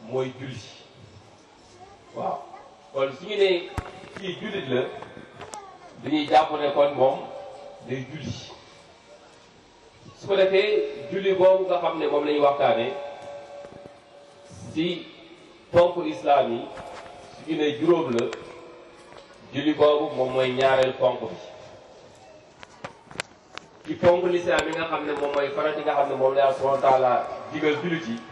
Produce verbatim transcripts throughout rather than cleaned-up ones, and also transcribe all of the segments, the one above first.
mooy julli waaw kon su ñu nee kii jullit la dañuy jàpp ne kon moom day julli su ko defee julli boobu nga xam ne moom la ñuy waxtaane ci ponk islam yi su ñu nee juróom la julli boobu moom mooy ñaareel ponk bi ci ponk l'islam yi nga xam ne moom mooy farati nga xam ne moom la Yàlla subhanahu wa taala digal jullit yi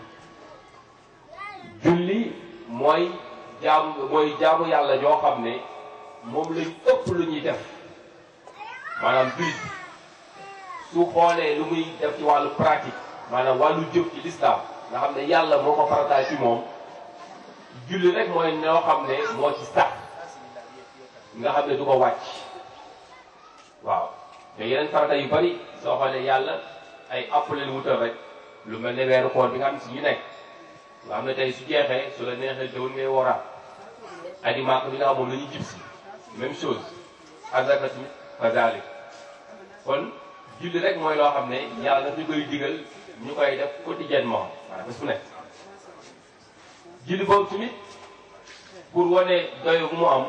julli mooy jaamu mooy jaamu yàlla joo xam ne moom lañ ëpp lu ñuy def maanaam jullit su xoolee lu muy def ci wàllu pratique maanaam wàllu jëf ci l'islam nga xam ne yàlla moo ko farataal ci moom julli rek mooy noo xam ne moo ci sax nga xam ne du ko wàcc waaw te yeneen farata yu bari soo xoolee yàlla ay appelé lu wutal rek lu mel ne weeru koor bi nga xam ne si ñu nekk nga xam ne tey su jeexee su la neexee déwén ngay waraat aji Màkka bi nga xam moom la ñuy jib si même chose azaka tamit kazalik kon julli rek mooy loo xam ne yàlla daf ñu koy digal ñu koy def quotidiennement maanaam bés bu nekk julli boobu tamit pour wane doyo bu mu am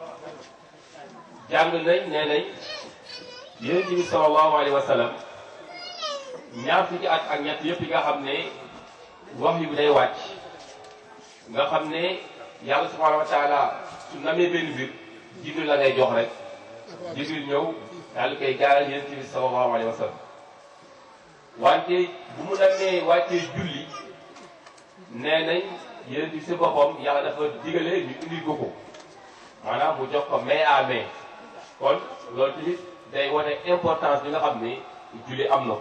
jàng nañ nee nañ Yonent bi sallallahu alayhi wa sallam ñaar fukki at ak ñett yëpp yi nga xam ne wax yu bi day wàcc nga xam ne yàlla subhanahu wa taala su namee benn mbir Jibril la ngay jox rek Jibril ñëw daal di koy gaaral Yonent bi sallallahu alayhi wa sallam wante bu mu namee wàccee julli nee nañ Yonent bi si boppam yàlla dafa digale ñu indi ko ko maanaam mu jox ko main à main kon loolu tamit day wane importance bi nga xam ne julli am na ko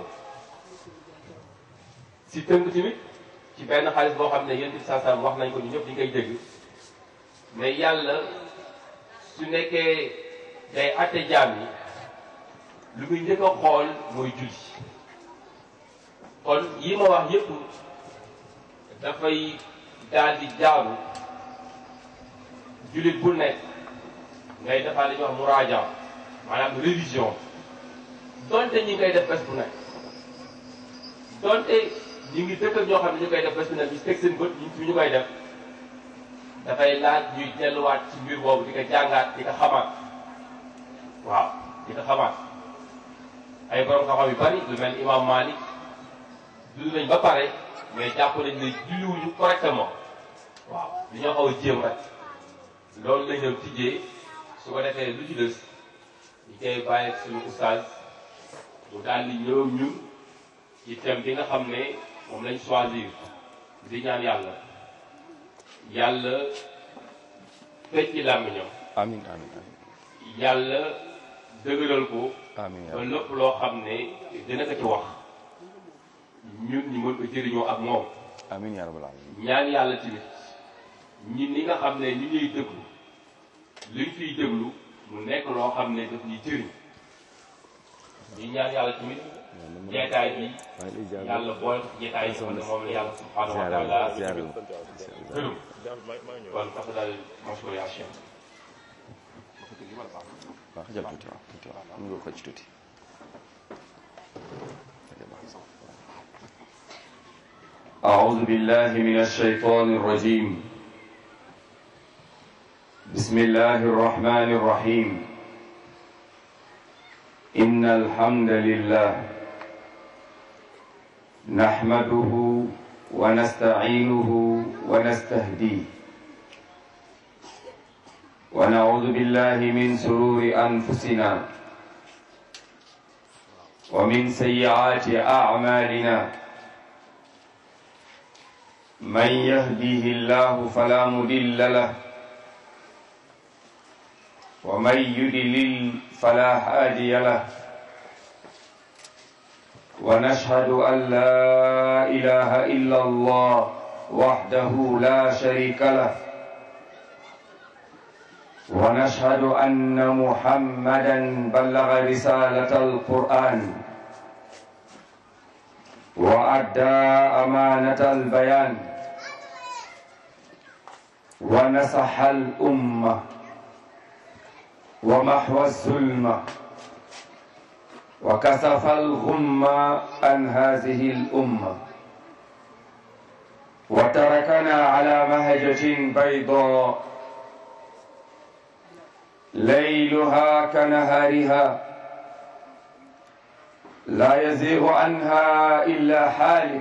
si tënk tamit ci benn xaalis boo xam ne Yonent bi saa sallam wax nañ ko ñu ñëpp di koy dégg mais yàlla su nekkee day atte jaam yi lu muy njëkk a xool mooy julli kon yi ma wax yëpp dafay daal di jaaru jullit bu nekk ngay defaa li ñuy wax muraaja maanaam révision donte ñi ngi koy def bés bu nekk donte ñi ngi dëkk ak ñoo xam ne ñu koy def bés bu nekk ñu teg seen bët ñu fi ñu koy def dafay laaj ñuy delluwaat ci mbir boobu di ko jàngaat di ko xamaat waaw di ko xamaat ay borom xam-xam yu bari lu mel imam Malik dund nañ ba pare mais jàpp nañ ne julliwuñu correctement waaw li ñoo xaw a jéem rek loolu lañ ñëw tijjee su ko defee lu ci des ñu koy bàyyi suñu oustaz mu daal di ñëw ñun ci thème bi nga xam ne moom lañ choisir di ñaan yàlla yàlla fecc ci làmmiñam amiin amiin amiin yàlla dëgëral ko amiin ba lépp loo xam ne dina ko ci wax ñun ñu mën ko jëriñoo ak moom amiin yaa rabbal aalamiin ñaan yàlla tamit ñun ñi nga xam ne ñu ñuy déglu liñ fiy déglu mu nekk loo xam ne daf ñuy jëriñ ñu ñaan yàlla tamit jeetaay bi yàlla boole ko ci jeetaay yi xam ne moom la yàlla subhanahu wa taala gërëm kon tax daal mashkur yaa Cheikh waaw xajal tuuti waaw tuuti waaw am nga ko ci tuuti أعوذ بالله من الشيطان الرجيم بسم الله الرحمن الرحيم إن الحمد لله نحمده ونستعينه ونستهديه ونعوذ بالله من شرور أنفسنا ومن سيئات أعمالنا من يهديه الله فلا مضل له ومن يضلل فلا هادي له ونشهد أن لا إله إلا الله وحده لا شريك له ونشهد أن محمدا بلغ رسالة القرآن وأدى أمانة البيان ونصح الأمة ومحو الظلم وكشف الغمة عن هذه الأمة وت وتركنا على مهجة بيضاء ليلها كنهارها لا يزيغ عنها إلا حالك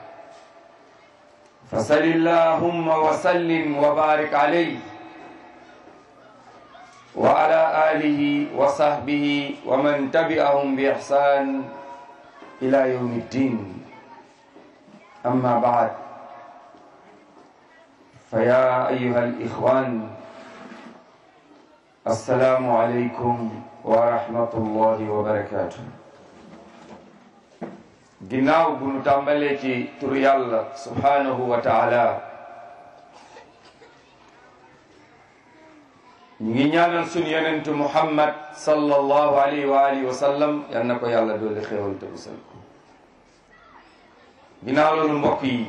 فصل اللهم وسلم وبارك عليه وعلى آله وصحبه ومن تبعهم بإحسان إلى يوم الدين. أما بعد، فيا أيها الإخوان، السلام عليكم ورحمة الله وبركاته. ginnaaw bu nu tàmbalee ci turu yàlla subhanahu wa taala, ñu ngi ñaanal sunu yonentu Muhammad sallallahu alayhi wa alihi wa sallam, yal na ko yàlla doole xéewal te musal ko. ginnaaw loolu mbokk yi,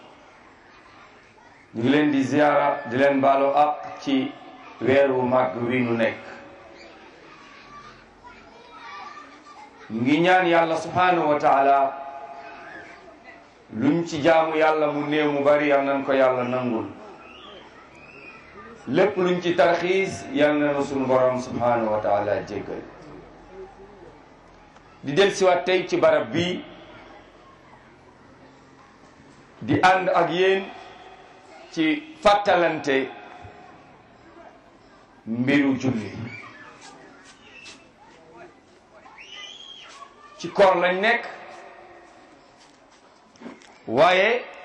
ñu ngi leen di ziyaara di leen baalu àq ci weer wu màgg wi nu nekk. ñu ngi ñaan yàlla subhanahu wa taala luñ ci jaamu yàlla mu néew mu bari yal nañ ko yàlla nangul, lépp luñ ci tarxiis yal na nu sunu borom subhanahu wa taala jéggal. di del siwaat tey ci barab bi di ànd ak yéen ci fàttalante mbiru julli. ci koor lañ nekk, waaye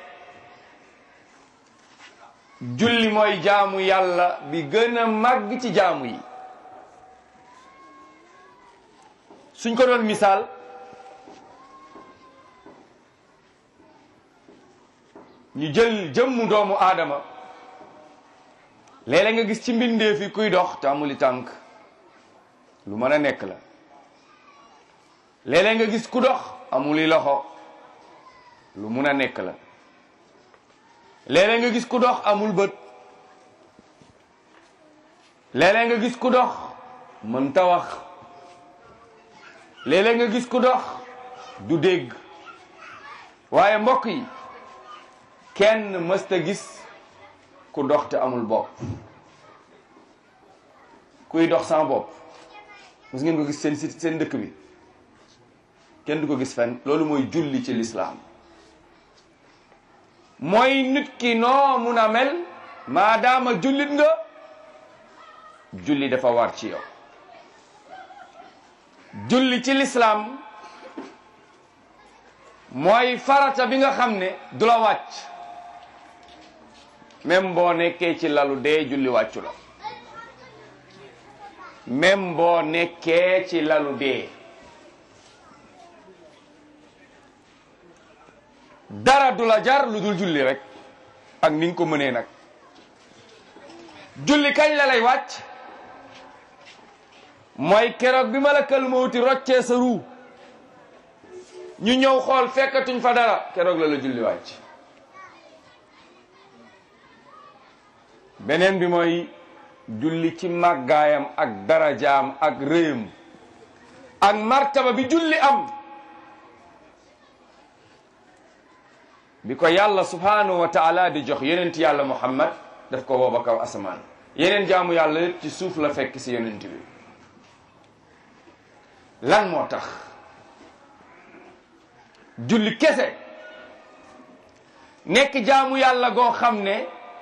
julli mooy jaamu yàlla bi gën a màgg ci jaamu yi. suñ ko doon misaal, ñu jël jëmmu doomu aadama, léeg-léeg nga gis ci mbindeef yi kuy dox te amuli tànk, lu mën a nekk la. léeg-léeg nga gis ku dox amuli loxo, lu mun a nekk la. léeg-léeg nga gis ku dox amul bët, léeg-léeg nga gis ku dox mënta wax, léeg-léeg nga gis ku dox du dégg. waaye mbokk yi, kenn mësta gis ku dox te amul bopp. kuy dox sans bopp mës ngeen ko gis seen si seen dëkk bi? kenn du ko gis fenn. loolu mooy julli ci lislaam. mooy nit ki noo mun a mel, maadaama jullit nga, julli dafa war ci yow. julli ci lislaam mooy farata bi nga xam ne du la wàcc, même boo nekkee ci lalu dee julli wàccu la. même boo nekkee ci lalu dee, dara du la jar lu dul julli rek, ak ni nga ko mënee nag. julli kañ la lay wàcc? mooy keroog bi malakal mawti roccee sa ruu, ñu ñëw xool fekkatuñ fa dara, keroog la la julli wàcc. beneen bi mooy julli ci màggaayam ak darajaam ak réyam ak martaba bi julli am, bi ko yàlla subhanahu wa taala di jox yonent yàlla Muhammad, daf ko woo ba kaw asamaan. yeneen jaamu yàlla yépp ci suuf la fekk ci yonent bi. lan moo tax julli kese nekk jaamu yàlla goo xam ne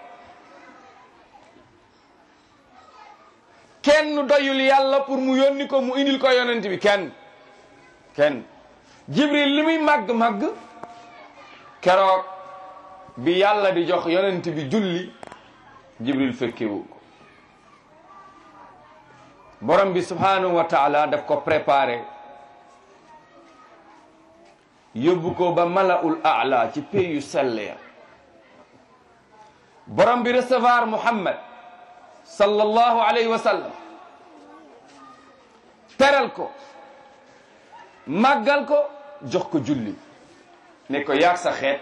kenn doyul yàlla pour mu yónni ko mu indil ko yonent bi? kenn kenn Jibril li muy màgg-màgg, keroog bi yàlla di jox yonent bi julli, Jibril fekkewu ko. borom bi subhanahu wa taala daf ko préparé, yóbbu ko ba malaul a'la ci pays yu sell ya. borom bi recevoir Muhammad sallallahu alayhi wa sallam, teral ko, màggal ko, jox ko julli, ne ko yaag sa xeet,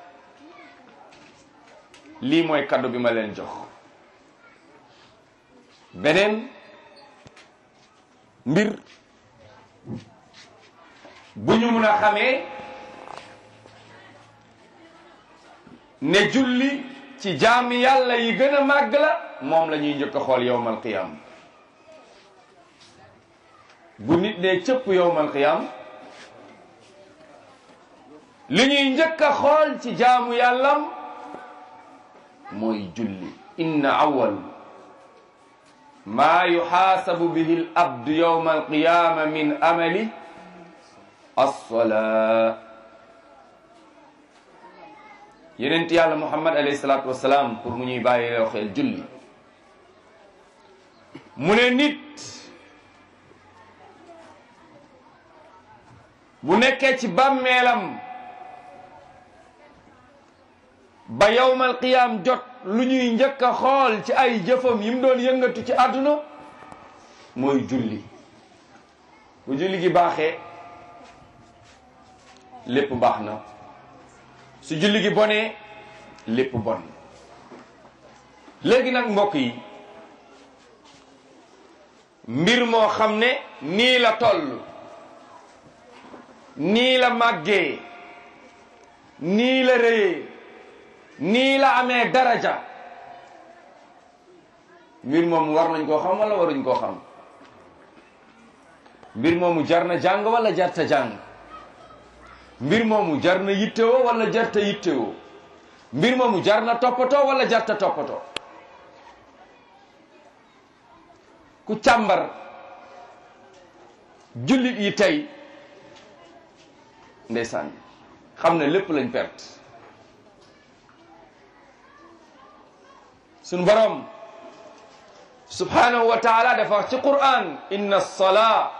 lii mooy kaddu bi ma leen jox. beneen mbir bu ñu mun a xamee ne julli ci jaami yàlla yi gën a màgg la moom la ñuy njëkk a xool yowmal qiyam bu nit ne cëpp yowmal qiyam li ñuy njëkk a xool ci jaamu yàllam mooy julli inna awwal maa yuxaasabu bihi al abdu yowma alqiyama min amali alsolaa yenent yàlla muhammad alayhi salaatu wasalaam pour mu ñuy bàyyi loo xel julli mu ne nit bu nekkee ci bàmmeelam ba yawmal qiyaam jot lu ñuy njëkk a xool ci ay jëfam yi mu doon yëngatu ci àdduna mooy julli bu julli gi baaxee lépp baax na su julli gi bonee lépp bon léegi nag mbokk yi mbir moo xam ne nii la toll nii la màggee nii la rëyee nii la amee daraja mbir moomu war nañ koo xam wala waruñ koo xam mbir moomu jar na jàng wala jarta jàng mbir moomu jar na yittewoo wala jarta yittewoo mbir moomu jar na toppatoo wala jarta toppatoo ku càmbar jullit yi tey ndeysaan xam ne lépp lañ perte sunu borom subhanahu wa taala dafa wax ci Qur'an inna salaa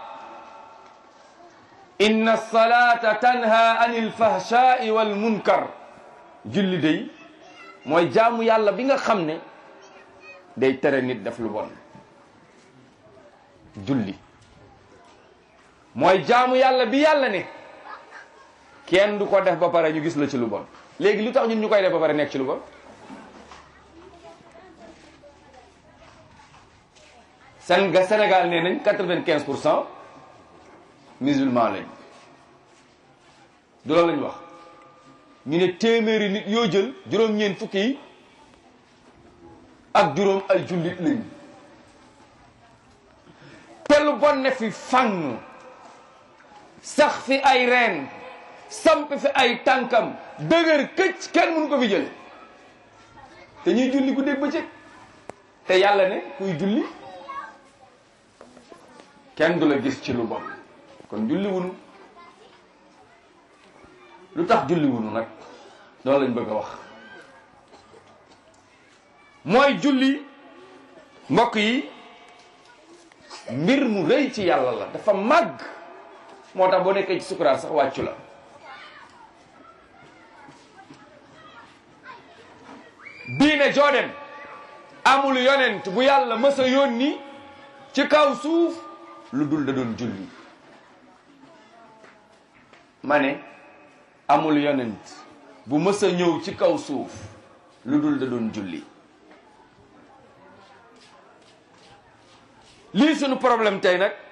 inna salata tanha anil fahshai wal munkar julli day mooy jaamu yàlla bi nga xam ne day tere nit def lu bon julli mooy jaamu yàlla bi yàlla ne kenn du ko def ba pare ñu gis la ci lu bon léegi lu tax ñun ñu koy def ba pare nekk ci lu bon sen ga Sénégal nee nañ quatre-vingt-quinze pour cent musulman lañ du loolu lañ wax ñu ne téeméeri nit yoo jël juróom-ñeent fukki yi ak juróom ay jullit lañ te lu bon ne fi fang sax fi ay reen samp fi ay tànkam dëgër këcc kenn mënu ko fi jël te ñuy julli guddeeg bëccëg te yàlla ne kuy julli kenn du la gis ci lu bon kon julli wunu lu tax julli wunu nag loolu lañ bëgg a wax mooy julli mbokk yi mbir mu rëy ci yàlla la dafa màgg moo tax boo nekkee ci sukuraat sax wàccu la diine joo dem amul yonent bu yàlla mës a yónni ci kaw suuf lu dul da doon julli ma ne amul yonent bu mës a ñëw ci kaw suuf lu dul da doon julli lii sunu problème tey nag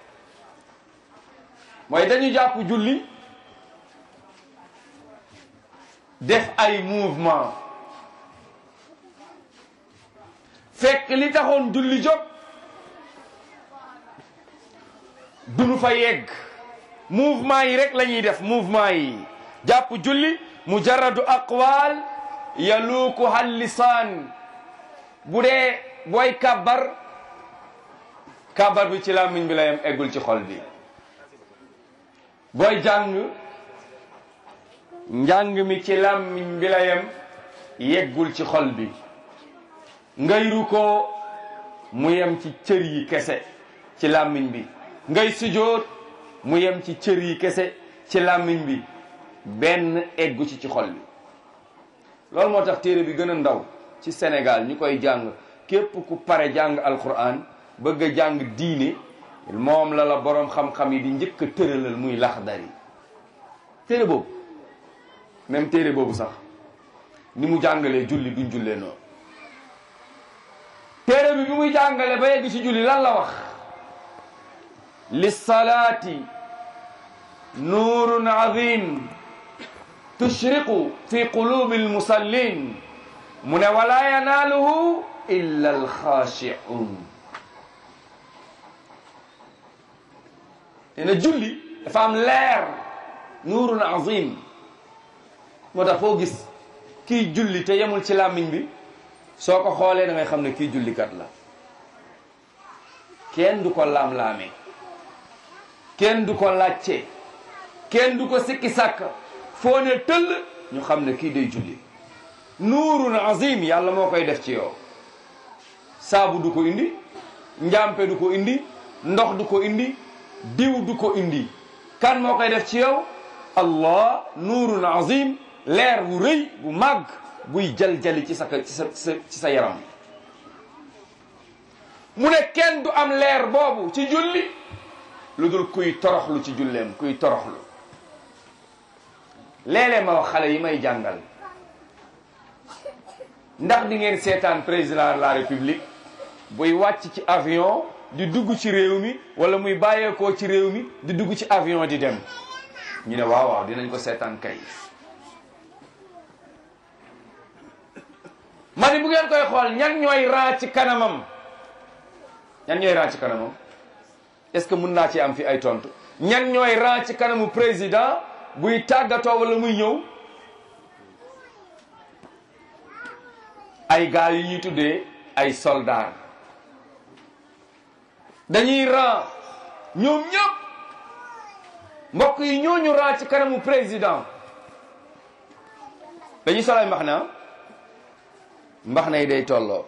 mooy dañu jàpp julli def ay mouvement fekk li taxoon julli jóg duñu fa yegg mouvement yi rek la ñuy def mouvement yi jàpp julli mujarradu aqwal yaluuku hal lisaan bu dee booy kàbbar kàbbar bi ci làmmiñ bi la yem eggul ci xol bi booy jàng njàng mi ci làmmiñ bi la yem yeggul ci xol bi ngay rukkoo mu yem ci cër yi kese ci làmmiñ bi ngay sujjóot mu yem ci cër yi kese ci làmmiñ bi benn eggu ci ci xol bi loolu moo tax téere bi gën a ndaw ci Sénégal ñu koy jàng képp ku pare jàng alquran bëgg a jàng diine moom la la boroom xam-xam yi di njëkk a tëralal muy Laxdari téere boobu même téere boobu sax ni mu jàngalee julli duñ jullee noonu téere bi bi muy jàngale ba yegg ci julli lan la wax lissalaati nuurun azim tushriqu fi qulubi almusallin mu ne wala yanaaluhu illa alxaashi'un te ne julli dafa am leer nuurun azim moo tax foo gis kii julli te yemul ci làmmiñ bi soo ko xoolee da ngay xam ne kii jullikat la kenn du ko laam-laamee kenn du ko làcce kenn du ko sikki sàkk foo ne tëll ñu xam ne kii day julli nuurun azim yàlla moo koy def ci yow saabu du ko indi njàmpe du ko indi ndox du ko indi diw du ko indi kan moo koy def ci yow allah nuurun azim leer bu rëy bu màgg buy jal-jali ci sa ci sa ci sa yaram mu ne kenn du am leer boobu ci julli lu dul kuy toroxlu ci julleem kuy toroxlu léeg-léeg ma wax xale yi may jàngal ndax di ngeen seetaan président de la république buy wàcc ci avion di dugg ci réew mi wala muy bàyyeekoo ci réew mi di dugg ci avion di dem ñu ne waaw waaw dinañ ko seetaan kay ma ni bu ngeen koy xool ñan ñooy raa ci kanamam ñan ñooy raa ci kanamam est-ce que mën naa ci am fi ay tontu ñan ñooy raa ci kanamu président buy tàggatoo wala muy ñëw ay gars yu ñuy tuddee ay soldats dañuy raa ñoom ñëpp mbokk yi ñooñu raa ci kanamu président dañuy sol ay mbaxana mbaxana yi day tolloo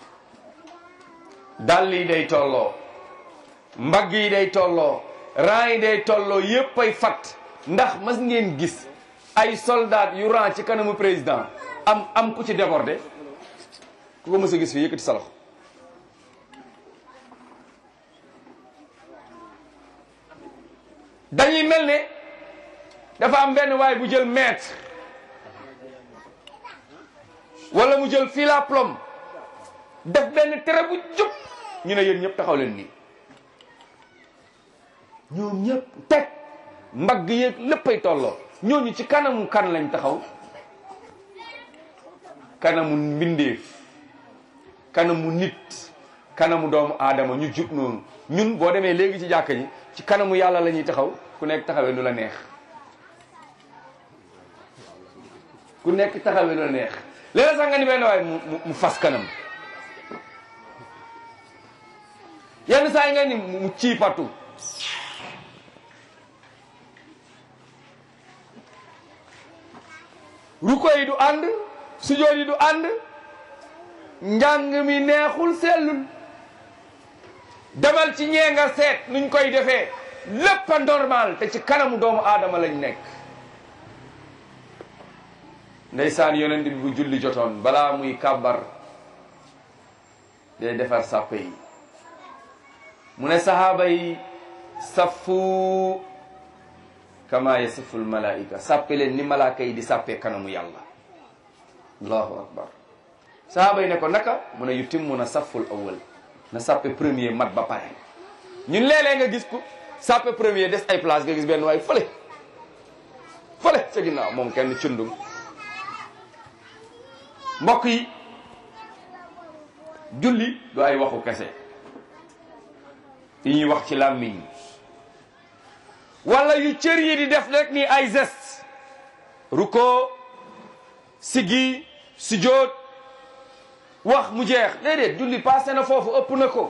dàll yi day tolloo mbagg yi day tolloo raa yi day tolloo yépp ay fat ndax mas ngeen gis ay soldat yu raa ci kanamu président am am ku ci débordé ku ko mës a gis fi yëkkati sa loxo dañuy mel ne dafa am benn waay bu jël mètre wala mu jël fil à plomb def benn tere bu jub ñu ne yéen ñëpp taxaw leen nii ñoom ñëpp teg mbagg yeeg léppay tolloo ñooñu ci kanamu kan lañ taxaw kanamu mbindeef kanamu nit kanamu doomu aadama ñu jub noonu ñun boo demee léegi ci jàkka ji ci kanamu yàlla la ñuy taxaw ku nekk taxawee lu la neex ku nekk taxawee lu la neex léeg sax nga ni benn waaye mu mu fas kanam yenn saa yi nga ni mu ciipatu ruko yi du ànd sujood yi du ànd njàng mi neexul sellul demal ci ñee nga seet nuñ koy defee lépp a normal te ci kanamu doomu aadama lañ nekk ndeysaan yonent bi bu julli jotoon balaa muy kàbbar day defar sàppe yi mu ne sahaaba yi saffu kama yasiful malaika sàppe leen ni malaaka yi di sàppee kanamu yàlla allahu akbar sahaaba yi ne ko naka mu ne yutimmuna safful awwal na sàppe premier mat ba pare ñun léeg-léeg nga gis ko sàppe premier des ay place nga gis benn waay fële fële ca ginnaaw moom kenn cundum mbokk yi julli du ay waxu kese yi ñuy wax ci làmmiñ wala yu cër yi di def rek ni ay geste ruko sigi sujjóot wax mu jeex déedéet julli passé na foofu ëpp na ko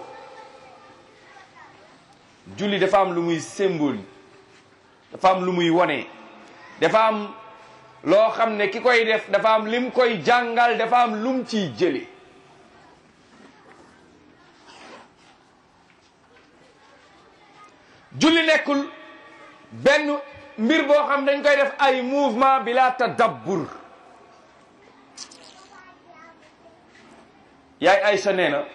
julli dafa am lu muy symbole dafa am lu muy wone dafa am loo xam ne ki koy def dafa am lim koy jàngal dafa am lum ciy jële julli nekkul benn mbir boo xam dañ koy def ay mouvement bila tadabbur yaay Aysa nee na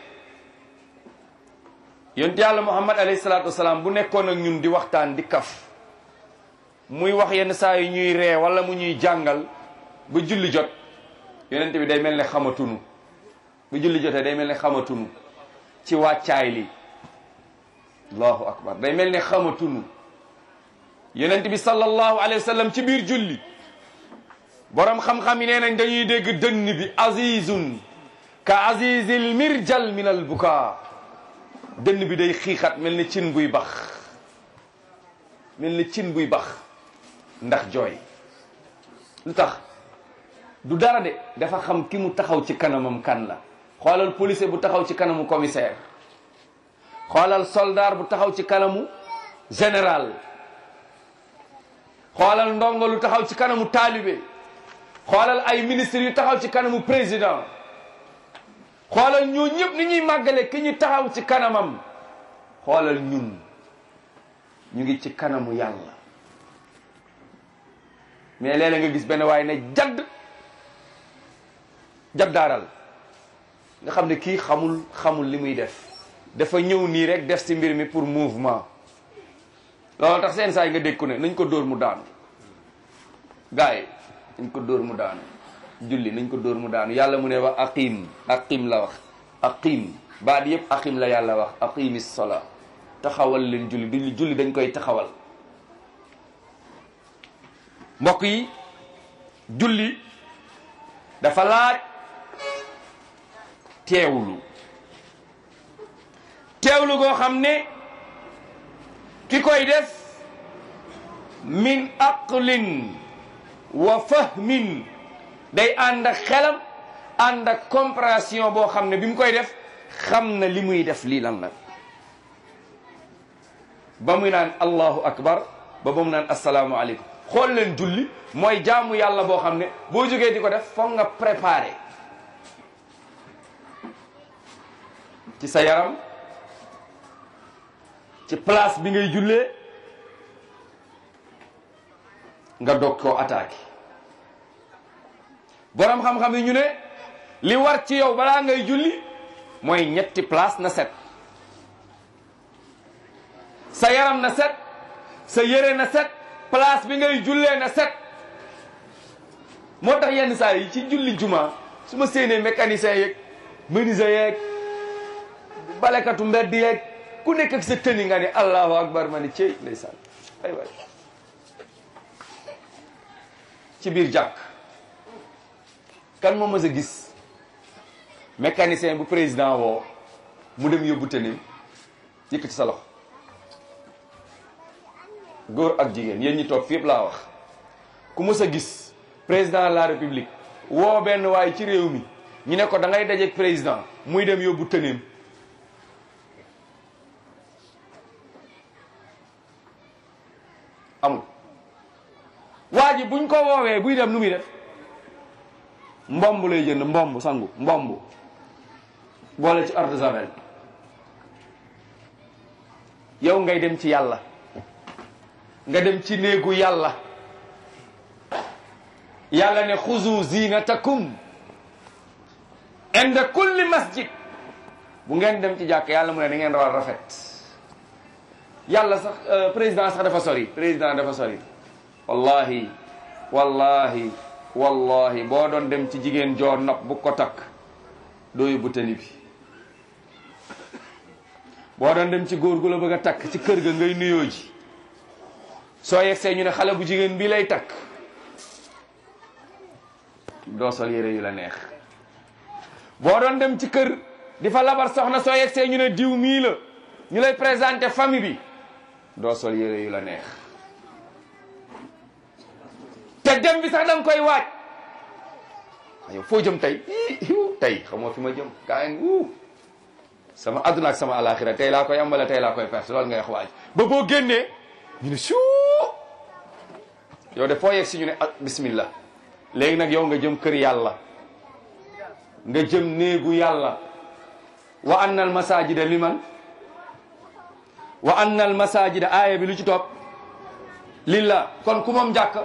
yonent yàlla Muhammad alayhi salaatu wasalaam bu nekkoon ak ñun di waxtaan di kaf muy wax yenn saa yi ñuy ree wala mu ñuy jàngal ba julli jot yonent bi day mel ne xamatunu ba julli jotee day mel ne xamatunu ci wàccaay li allahu akbar day mel ne xamatunu yonent bi sallallahu alayhi wa sallam ci biir julli borom xam-xam yi nee nañ dañuy dégg dënn bi azizun ka azizil mirjal min al buka dënn bi day xiixat mel ni cin buy bax mel ni cin buy bax ndax jooy lu tax du dara de dafa xam ki mu taxaw ci kanamam kan la xoolal policier bu taxaw ci kanamu commissaire xoolal soldat bu taxaw ci kanamu général xoolal ndongo lu taxaw ci kanamu taalibe xoolal ay ministres yu taxaw ci kanamu président xoolal ñoo ñëpp ni ñuy màggale ki ñu taxaw ci kanamam xoolal ñun ñu ngi ci kanamu yàlla mais léeg-léeg nga gis benn waaye ne jadd jaddaaral nga xam ne kii xamul xamul li muy def dafa ñëw nii rek def ci mbir mi pour mouvement loolu tax seen saa yi nga dégg ko ne nañ ko dóor mu daanu gars yi nañ ko dóor mu daanu julli nañ ko dóor mu daanu yàlla mu ne wax aqim aqim la wax aqim baat yëpp aqim la yàlla wax aqimis sola taxawal leen julli du julli dañ koy taxawal mbokk yi julli dafa laaj teewlu teewlu goo xam ne ki koy def min aqlin wa fahmin day ànd ak xelam ànd ak compréhension boo xam ne bi mu koy def xam na li muy def lii lan la ba muy naan allahu akbar ba ba mu naan assalaamu aleykum xool leen julli mooy jaamu yàlla boo xam ne boo jógee di ko def foog nga préparé ci sa yaram ci place bi ngay jullee nga dog koo attaqué borom xam-xam yi ñu ne li war ci yow balaa ngay julli mooy ñetti place na set sa yaram na set sa yére na set place bi ngay jullee na set moo tax yenn saa yi ci julli juma su ma séenee mécanicien yeeg menuisier yeeg balekatu mbedd yeeg ku nekk ak sa tëni nga ne allahu akbar ma ni cey ndeysaan ay waay ci biir jàkk kan moo mës a gis mécanicien bu président woo mu dem yóbbu tëni yëkkati sa loxo góor ak jigéen yéen ñi toog fi yëpp laa wax ku mës a gis président de la république woo benn waay ci réew mi ñu ne ko da ngay dajeeg président muy dem yóbbu tëneem amul waa ji buñ ko woowee buy dem nu muy def mbomb lay jënd mbomb sangu mbomb boole ci eau de javel yow ngay dem ci yàlla nga dem ci néegu yàlla yàlla ne xuzu zinatakum inda kulli masjid bu ngeen dem ci jàkk yàlla mu ne da ngeen rawal rafet yàlla sax président sax dafa sori président dafa sori wallahi wallahi wallahi boo doon dem ci jigéen joor nopp bu ko takk doo yóbbu tëni bi boo doon dem ci góor gu la bëgg a takk ci kër ga ngay nuyoo ji soo yegsee ñu ne xale bu jigéen bi lay takk doo sol yére yu la neex boo doon dem ci kër di fa labar soxna soo yegsee ñu ne diw mii la ñu lay présenté famille bi doo sol yére yu la neex te dem bi sax danga koy waaj yow foo jëm tey tey xamoo fi ma jëm kaa ngi sama adduna ak sama alaxira tey laa koy am wala tey laa koy perte loolu ngay wax waaj ba boo génnee ñu ne suu yow de foo yegg si ñu ne ah bismillah léegi nag yow nga jëm kër yàlla nga jëm néegu yàlla wa anna al masajida liman wa anna al masajida aaya bi lu ci topp lillah kon ku moom jàkk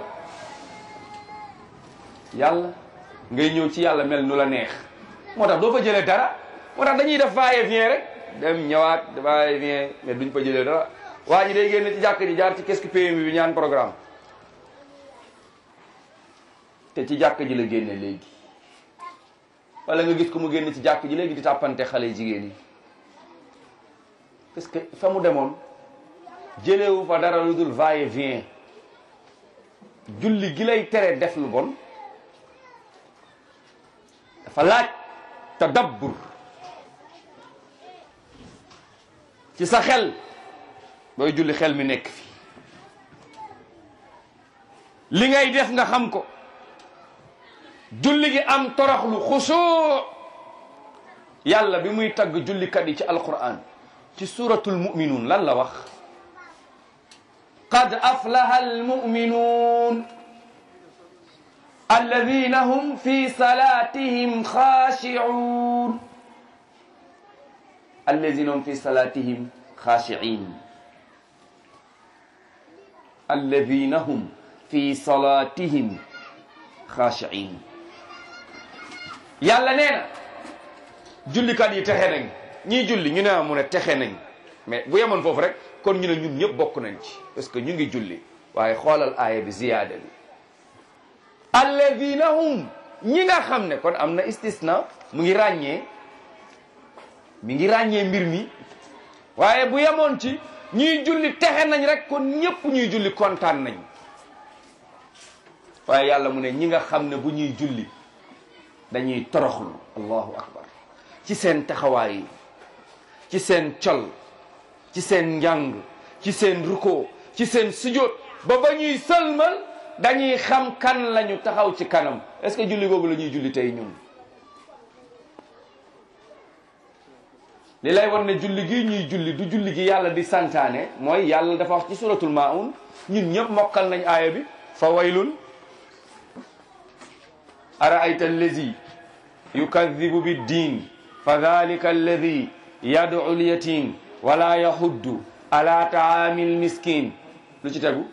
yàlla ngay ñëw ci yàlla mel nu la neex moo tax doo fa jëlee dara moo tax dañuy def va et vient rek dem ñëwaat va et vient mais duñ fa jëlee dara waa ji day génn ci jàkk ji jaar ci kees P M bi ñaan programme te ci jàkk ji la génne léegi wala nga gis ko mu génn ci jàkk ji léegi di tàppante xale jigéen yi parce que fa mu demoon jëlewu fa dara lu dul va et vient julli gi lay tere def lu bon dafa laaj tadabbur ci sa xel booy julli xel mi nekk fi li ngay def nga xam ko julli gi am toroxlu xusuu yàlla bi muy tagg jullikat yi ci alquran ci suratul muminuun lan la wax qad aflaha almuminuun alladina hum fi salatihim xaashicuun alladina hum fi salatihim xaashiciin alladina hum fi salatihim xaashiciin yàlla nee na jullikat yi texe nañ ñii julli ñu ne mu ne texe nañ mais bu yemoon foofu rek kon ñu ne ñun ñëpp bokk nañ ci parce que ñu ngi julli waaye xoolal aaya bi ziyaada bi alladina hum ñi nga xam ne kon am na istisna mu ngi ràññee mi ngi ràññee mbir mi waaye bu yemoon ci ñuy julli texe nañ rek kon ñëpp ñuy julli kontaan nañ waaye yàlla mu ne ñi nga xam ne bu ñuy julli dañuy toroxlu allahu akbar ci seen taxawaay yi ci seen col ci seen njàng ci seen ruko ci seen sujjóot ba ba ñuy sëlmal dañuy xam kan lañu taxaw ci kanam est-ce que julli boobu la ñuy julli tey ñun li lay war ne julli gi ñuy julli du julli gi yàlla di santaane mooy yàlla dafa wax ci suratul maun ñun ñëpp mokkal nañ aaya bi fa waylun araayta allazi yukadibu biddin fa dalika alladi yad'u al-yatim wala yahuddu ala taami al-miskin lu ci tegu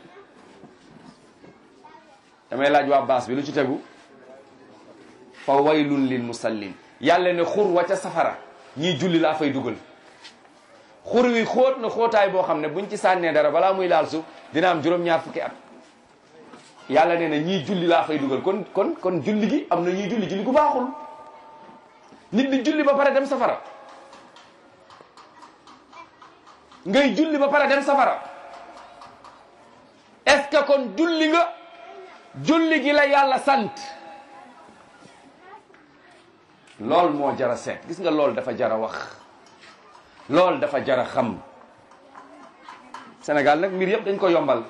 damay laaj waa baas bi lu ci tegu fa waylun lil musallin yàlla ne xur wa ca safara ñii julli laa fay dugal xur wi xóot na xóotaay boo xam ne buñ ci sànnee dara balaa muy laal suuf dina am juróom-ñaar fukki at yàlla nee na ñii julli laa fay dugal kon kon kon julli gi am na ñuy julli julli gu baaxul nit di julli ba pare dem safara ngay julli ba pare dem safara est-ce que kon julli nga julli gi la yàlla sant lool moo jara seet gis nga lool dafa jara wax lool dafa jara xam Sénégal nag mbir yëpp dañ ko yombal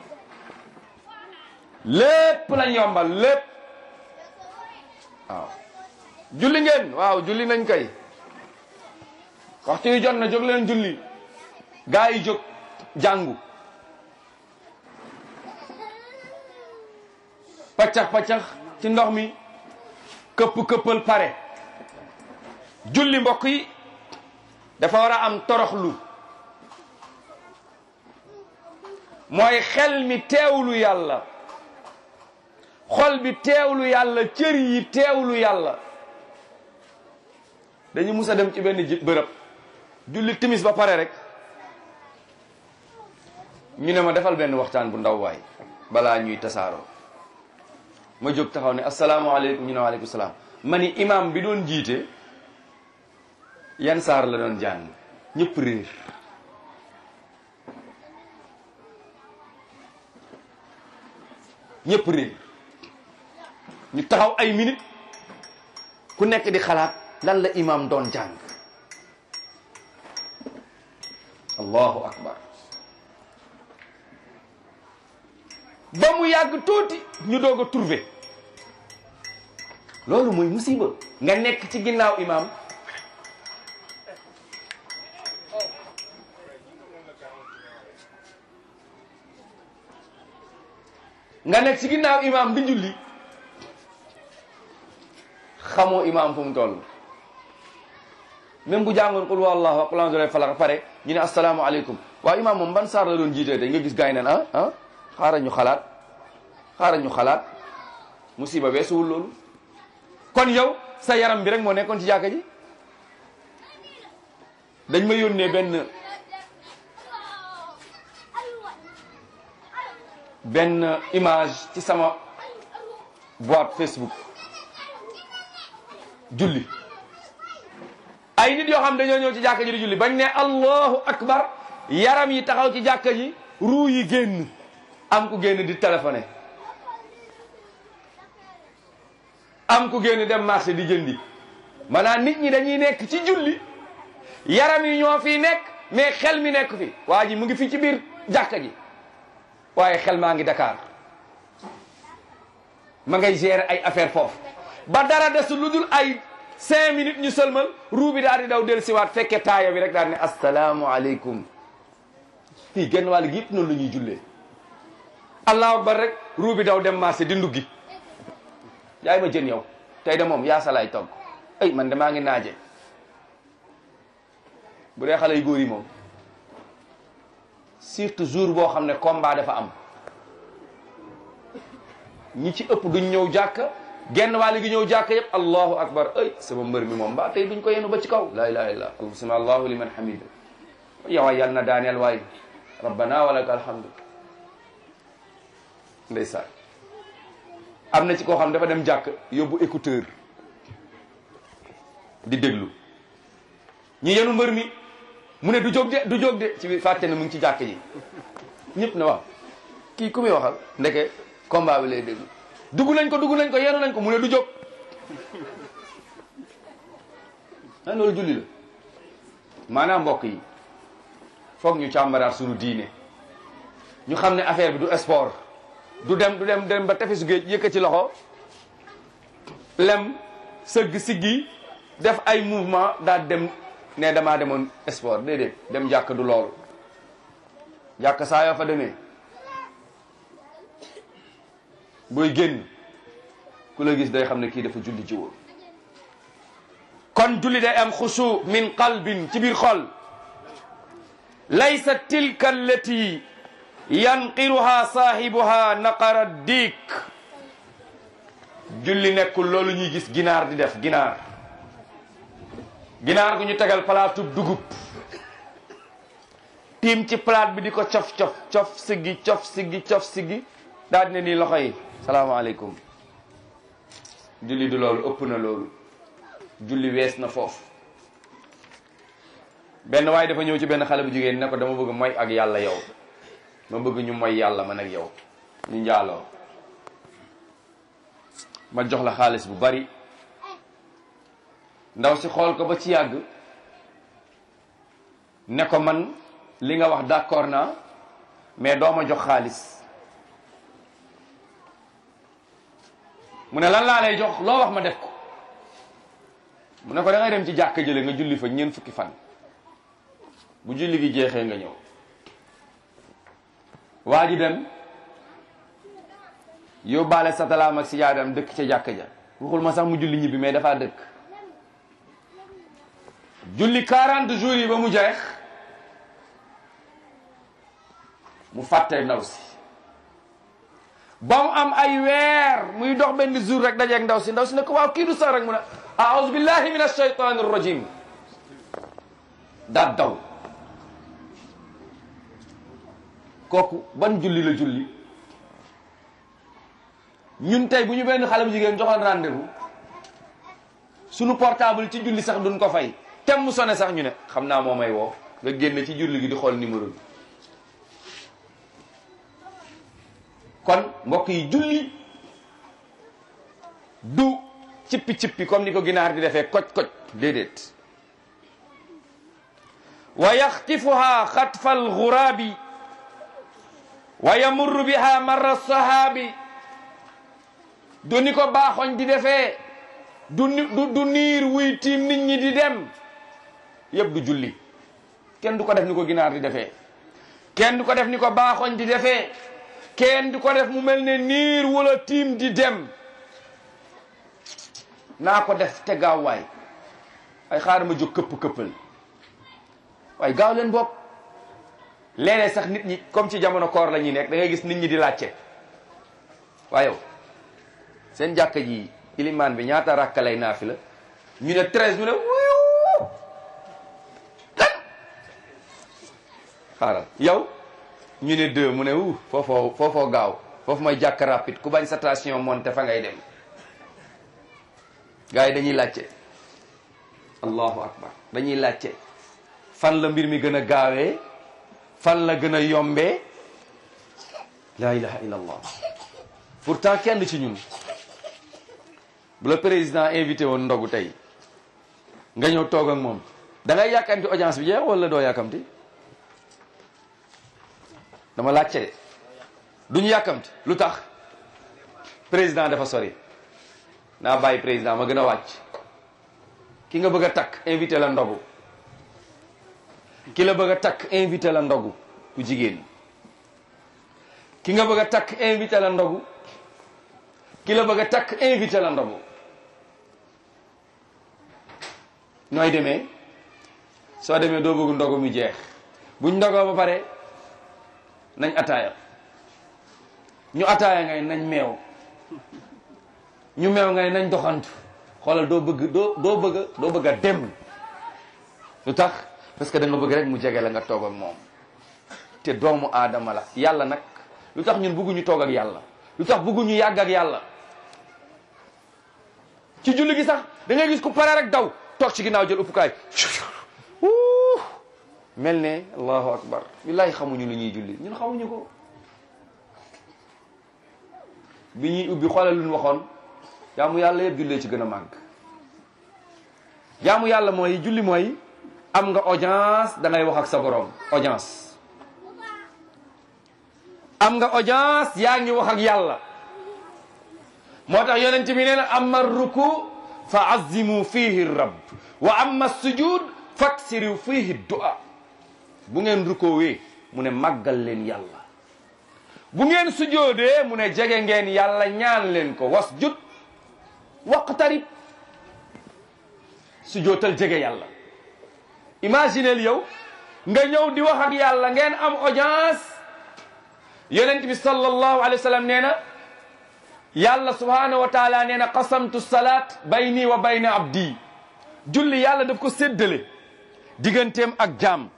lépp lañ yombal lépp waaw julli ngeen waaw julli nañ kay waxtu yu jot na jóg leen julli gaa yi jóg jàngu paccax paccax ci ndox mi këpp këppal pare julli mbokk yi dafa war a am toroxlu mooy xel mi teewlu yàlla xol bi teewlu yàlla cër yi teewlu yàlla dañu mus a dem ci benn ji bërëb julli timis ba pare rek ñu ne ma defal benn waxtaan bu ndaw waay balaa ñuy tasaaroo ma jóg taxaw ne asalaamaaleykum ñu ne waaleykum salaam ma ni imam bi doon jiite yan saar la doon jàng ñëpp réer ñëpp réer ñu taxaw ay minutes ku nekk di xalaat lan la imam doon jàng allahu akbar ba mu yàgg tuuti ñu doog a trouver loolu mooy musiba nga nekk ci ginnaaw imam nga nekk ci ginnaaw imam di julli xamoo imam fu mu toll même bu jàngoon qul huwallahu qul a'udhu bi falaq pare ñu ne asalaamaaleykum waaw imam moom ban saar la doon jiitee tey nga gis gars yi naan ah ah xaaral ñu xalaat xaaral ñu xalaat musiba weesuwul loolu kon yow sa yaram bi rek moo nekkoon ci jàkka ji dañ ma yónnee benn benn image ci sama boîte Facebook julli ay nit yoo xam dañoo ñëw ci jàkka ji di julli bañ ne allahu akbar yaram yi taxaw ci jàkka ji ruu yi génn am ku génn di téléphoné am ku génn dem marché di jëndi maanaam nit ñi dañuy nekk ci julli yaram yi ñoo fi nekk mais xel mi nekk fi waa ji mu ngi fi ci biir jàkka ji waaye xel maa ngi Dakar ma ngay gérer ay affaire foofu ba dara desu lu dul ay cinq minutes ñu sëlmal ruu bi daal di daw del siwaat fekke taaya bi rek daal ne asalaamu aleykum fii genn wàll gi yëpp noonu la ñuy jullee allahu akbar rek ruu bi daw dem marché di nduggi yaay ma jën yow tey de moom yaa salaay togg ay man de maa ngi naaje bu dee xale yu góor yi moom surtout jour boo xam ne combat dafa am ñi ci ëpp duñ ñëw jàkka genn wàll gi ñëw jàkka yëpp allahu akbar ay sama mbër mi moom ba tey duñ ko yenu ba ci kaw la ilaha illa allah sami allahu liman hamida yow yàlla na daaneel waay rabbana walaka alhamdu ndeysaan am na ci koo xam dafa dem jàkk yóbbu écouteur di déglu ñi yenu mbër mi mu ne du jóg de du jóg de ci biir fàtte ne mu ngi ci jàkk ji ñëpp ne waaw kii ku muy waxal ndeke combat bi lay déglu dugg nañ ko dugg nañ ko yenu nañ ko mu ne du jóg ah loolu julli la maanaam mbokk yi foog ñu càmbaraat suñu diine ñu xam ne affaire bi du sport du dem du dem dem ba tefesu géej yëkka ci loxo lem sëgg siggi def ay mouvement daal dem ne damaa demoon sport déedéet dem jàkk du loolu jàkk saa yoo fa demee booy génn ku la gis day xam ne kii dafa julli ci woon kon julli day am xusu min qalbin ci biir xol laysa tilka allati yanqiruha saahibuha naqara diik julli nekkul loolu ñuy gis ginaar di def ginaar ginaar gu ñu tegal palaatu dugub tiim ci palaat bi di ko cof cof cof siggi cof siggi cof siggi daal di ne nii loxo yi salaamaaleykum julli du loolu ëpp na loolu julli wees na foofu benn waaye dafa ñëw ci benn xale bu jigéen ne ko dama bëgg mooy ak yàlla yow ma bëgg ñu mooy yàlla man ak yow ñu njaaloo ma jox la xaalis bu bari ndaw si xool ko ba ci yàgg ne ko man li nga wax d'accord naa mais doo ma jox xaalis mu ne lan laa lay jox loo wax ma def ko mu ne ko da ngay dem ci jàkka jële nga julli fa ñeent fukki fan bu julli gi jeexee nga ñëw waa ji dem yóbbaale satalaam ak si jaadam dëkk ca jàkka ja waxul ma sax mu julli ñibbi mais dafa dëkk julli quarante jours yi ba mu jeex mu fàtte ndaw si ba mu am ay weer muy dox benn jour rek dajeeg ndaw si ndaw si ne ko waaw kii du sax rek mu ne a'udhu billahi min ash-shaytani r-rajim daa daw kooku ban julli la julli ñun tey bu ñu benn xale bu jigéen joxoon rendez-vous sunu portable ci julli sax duñ ko fay tem mu sone sax ñu ne xam naa moo may woo nga génn ci julli gi di xool numéro bi kon mbokk yi julli du cippi cippi comme ni ko ginaar di defee koj koj déedéet wa yaxtifuha xatfa alxuraabi wa yamurru biha marra sahaabi du ni ko baaxoñ di defee du du niir wuy tiim nit ñi di dem yëpp du julli kenn du ko def ni ko ginaar di defee kenn du ko def ni ko baaxoñ di defee kenn du ko def mu mel ne niir wala tiim di dem naa ko def te gaaw waay ay xaaral ma jóg këpp këppal waaye gaaw leen bopp léeg-léeg sax nit ñi comme ci jamono koor la ñuy nekk da ngay gis nit ñi di laajte waaye yow seen jàkka ji ilimaan bi ñaata rakka lay naafila ñu ne treize mu ne wuyu lan xaaral yow ñu ne deux mu ne wu foofoo foofoo gaaw foofu mooy jàkka rapide ku bañ sa station monte fa ngay dem gars yi dañuy laajte allahu akbar dañuy laajte fan la mbir mi gën a gaawee fan la gën a yombee la ilaha illa allah pourtant kenn ci ñun bu la président invité woon ndogu tey nga ñëw toog ak moom da ngay yàkkamti audience bi jeex wala doo yàkkamti dama laajte de duñu yàkkamti lu tax président dafa sori naa bàyyi président ma gën a wàcc ki nga bëgg a takk invité la ndogu ki la bëgg a takk invité la ndogu ku jigéen ki nga bëgg a takk invité la ndogu ki la bëgg a takk invité la ndogu nooy demee soo demee doo bëgg ndogu mu jeex buñ ndogoo ba pare nañ ataaya ñu ataaya ngay nañ meew ñu meew ngay nañ doxantu xoolal doo bëgg doo doo bëgg doo bëgg a dem lu tax parce que da nga bëgg rek mu jege la nga toog ak moom te doomu aadama la yàlla nag lu tax ñun bëgguñu toog ak yàlla lu tax bëgguñu yàgg ak yàlla ci julli gi sax da ngay gis ku pare rek daw toog ci ginnaaw jël uppukaay mel ne allahu akbar billahi xamuñu lu ñuy julli ñun xamuñu ko bi ñuy ubbi xoolal lu ñu waxoon jaamu yàlla yëpp jullee ci gën a màgg jaamu yàlla mooy julli mooy am nga audience da ngay wax ak sa borom audience am nga audience yaa ngi wax ak yàlla moo tax yonent bi nee na amma ruku fa azimu fihi rabb wa amma sujud faksiru fihi du'a bu ngeen rukoowee mu ne màggal leen yàlla bu ngeen sujoodee mu ne jege ngeen yàlla ñaan leen ko wasjud waqtarib sujootal jege yàlla imagineel yow nga ñëw di wax ak yàlla ngeen am audience yonent bi sallallahu alayhi wa sallam nee na yàlla subhanahu wa taala nee na qasamtu salat bayni wa bayna abdi julli yàlla daf ko séddale digganteem ak jaam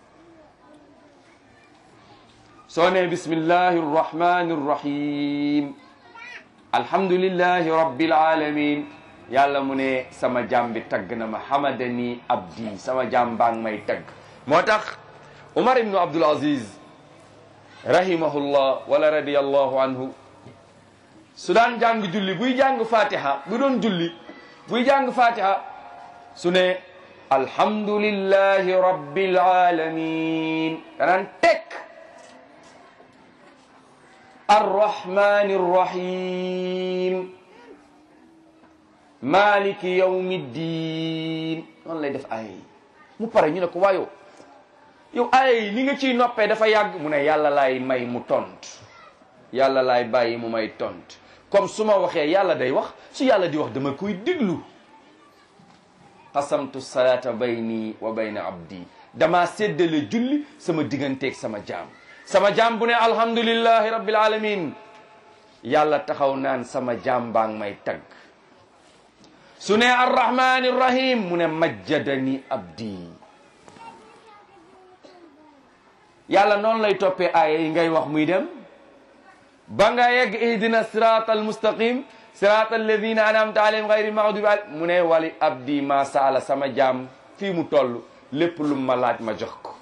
soo nee bismillahi arrahmani arrahim alhamdulillahi rabbil alamin yàlla mu ne sama jaam bi tagg na ma hamadani abdi sama jaam baa ngi may tagg moo tax Umar ibnu Abdul Aziz rahimahullah wala radiyallahu anhu su daan jàng julli buy jàng fatiha bu doon julli buy jàng fatiha su ne alhamdulillahi rabbil alamin danaan tekk arrahmani rrahim maliki yawmi ddin noonu lay def aaya yi mu pare ñu ne ko waayo yow aaya yi ni nga ciy noppee dafa yàgg mu ne yàlla laay may mu tont yàlla laay bàyyi mu may tont comme su ma waxee yàlla day wax su yàlla di wax dama koy diglu qasamtu salata bayni wa bayna abdi dama séddale julli sama digganteeg sama jaam sama jaam bu ne alhamdulillahi rabbil alamin yàlla taxaw naan sama jaam baa ngi may tagg su ne arrahmani rahim mu ne majjadani abdi yàlla noonu lay toppee aaya yi ngay wax muy dem ba nga yegg ihdina sirata almustaqim sirata alladina anamta alayhim ghayril maghdubi alayhim mu ne wali abdi ma saala sama jaam fii mu toll lépp lu ma laaj ma jox ko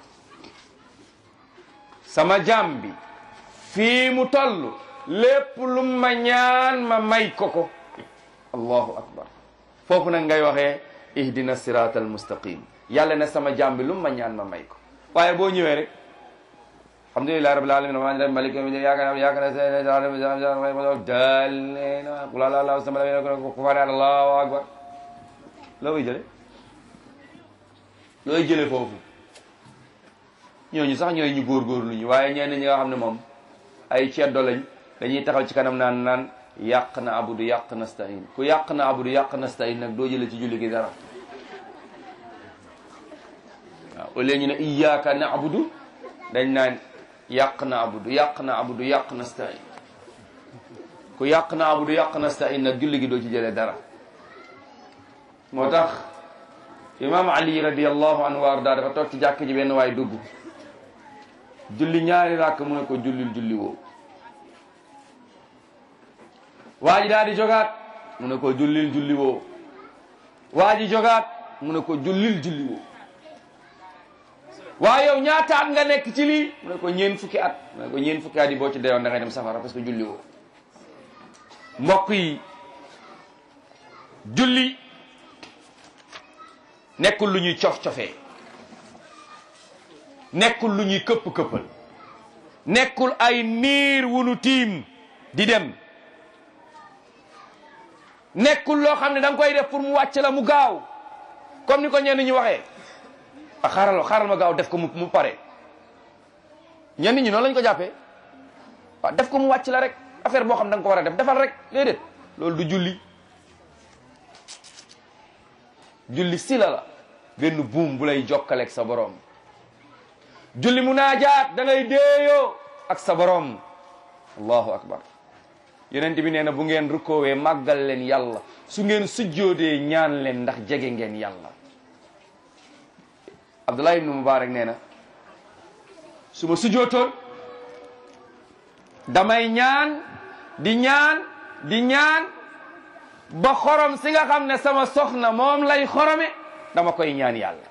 sama jaam bi fii mu toll lépp lu ma ñaan ma may ko ko allahu akbar foofu nag ngay waxee ihdina sirata almustaqim yàlla ne sama jaam bi lu ma ñaan ma may ko waaye boo ñëwee rek alhamdulillahi rabbil alamin rahmani rahim maliki yawmi din yaakaar yaakaar dalena qul allahu samad ko fa allahu akbar loo koy jële looy jële foofu ñooñu sax ñooy ñu góorgóorlu ñu waaye ñenn ñi nga xam ne moom ay ceddo lañ dañuy taxaw ci kanam naan naan yàq na abudu yàq nasta'in ku yàq na abudu yàq nasta'in nag doo jële ci julli gi dara waaw au lieu ñu ne iyyaka na'budu dañ naan yàq na abudu yàq na abudu yàq nasta'in ku yàq na abudu yàq nasta'in nag julli gi doo ci jëlee dara moo tax imam ali radiyallahu anhu wa arda dafa toog ci jàkk ji benn waay dugg julli ñaari rakk mu ne ko jullil julli woo waa ji daal di jogaat mu ne ko jullil julli woo waa ji jogaat mu ne ko jullil julli woo waaye yow ñaata at nga nekk ci lii mu ne ko ñeen fukki at mu ne ko ñeen fukki at yi boo ci deewoon da ngay dem safara parce que julli woo mbokk yi julli nekkul lu ñuy cof-cofee, nekkul lu ñuy këpp-këppal, nekkul ay niir wunu tiim di dem, nekkul loo xam ne da nga koy def pour mu wàcc la mu gaaw comme ni ko ñenn ñi waxee a xaaral xaaral ma gaaw def ko mu mu pare. ñenn ñi noonu lañ ko jàppee waaw def ko mu wàcc la rek, affaire boo xam ne da nga ko war a def defal rek. déedéet, loolu du julli. julli sila la, benn buum bu lay jokkaleeg sa borom. julli munaajaat, da ngay déeyoo ak sa borom. allahu akbar. yonent bi nee na bu ngeen rukkoowee màggal leen yàlla, su ngeen sujjoodee ñaan leen ndax jege ngeen yàlla. Abdullah ibnu Mubarak nee na su ma sujjootoon damay ñaan di ñaan di ñaan ba xorom si nga xam ne sama soxna moom lay xorome dama koy ñaan yàlla.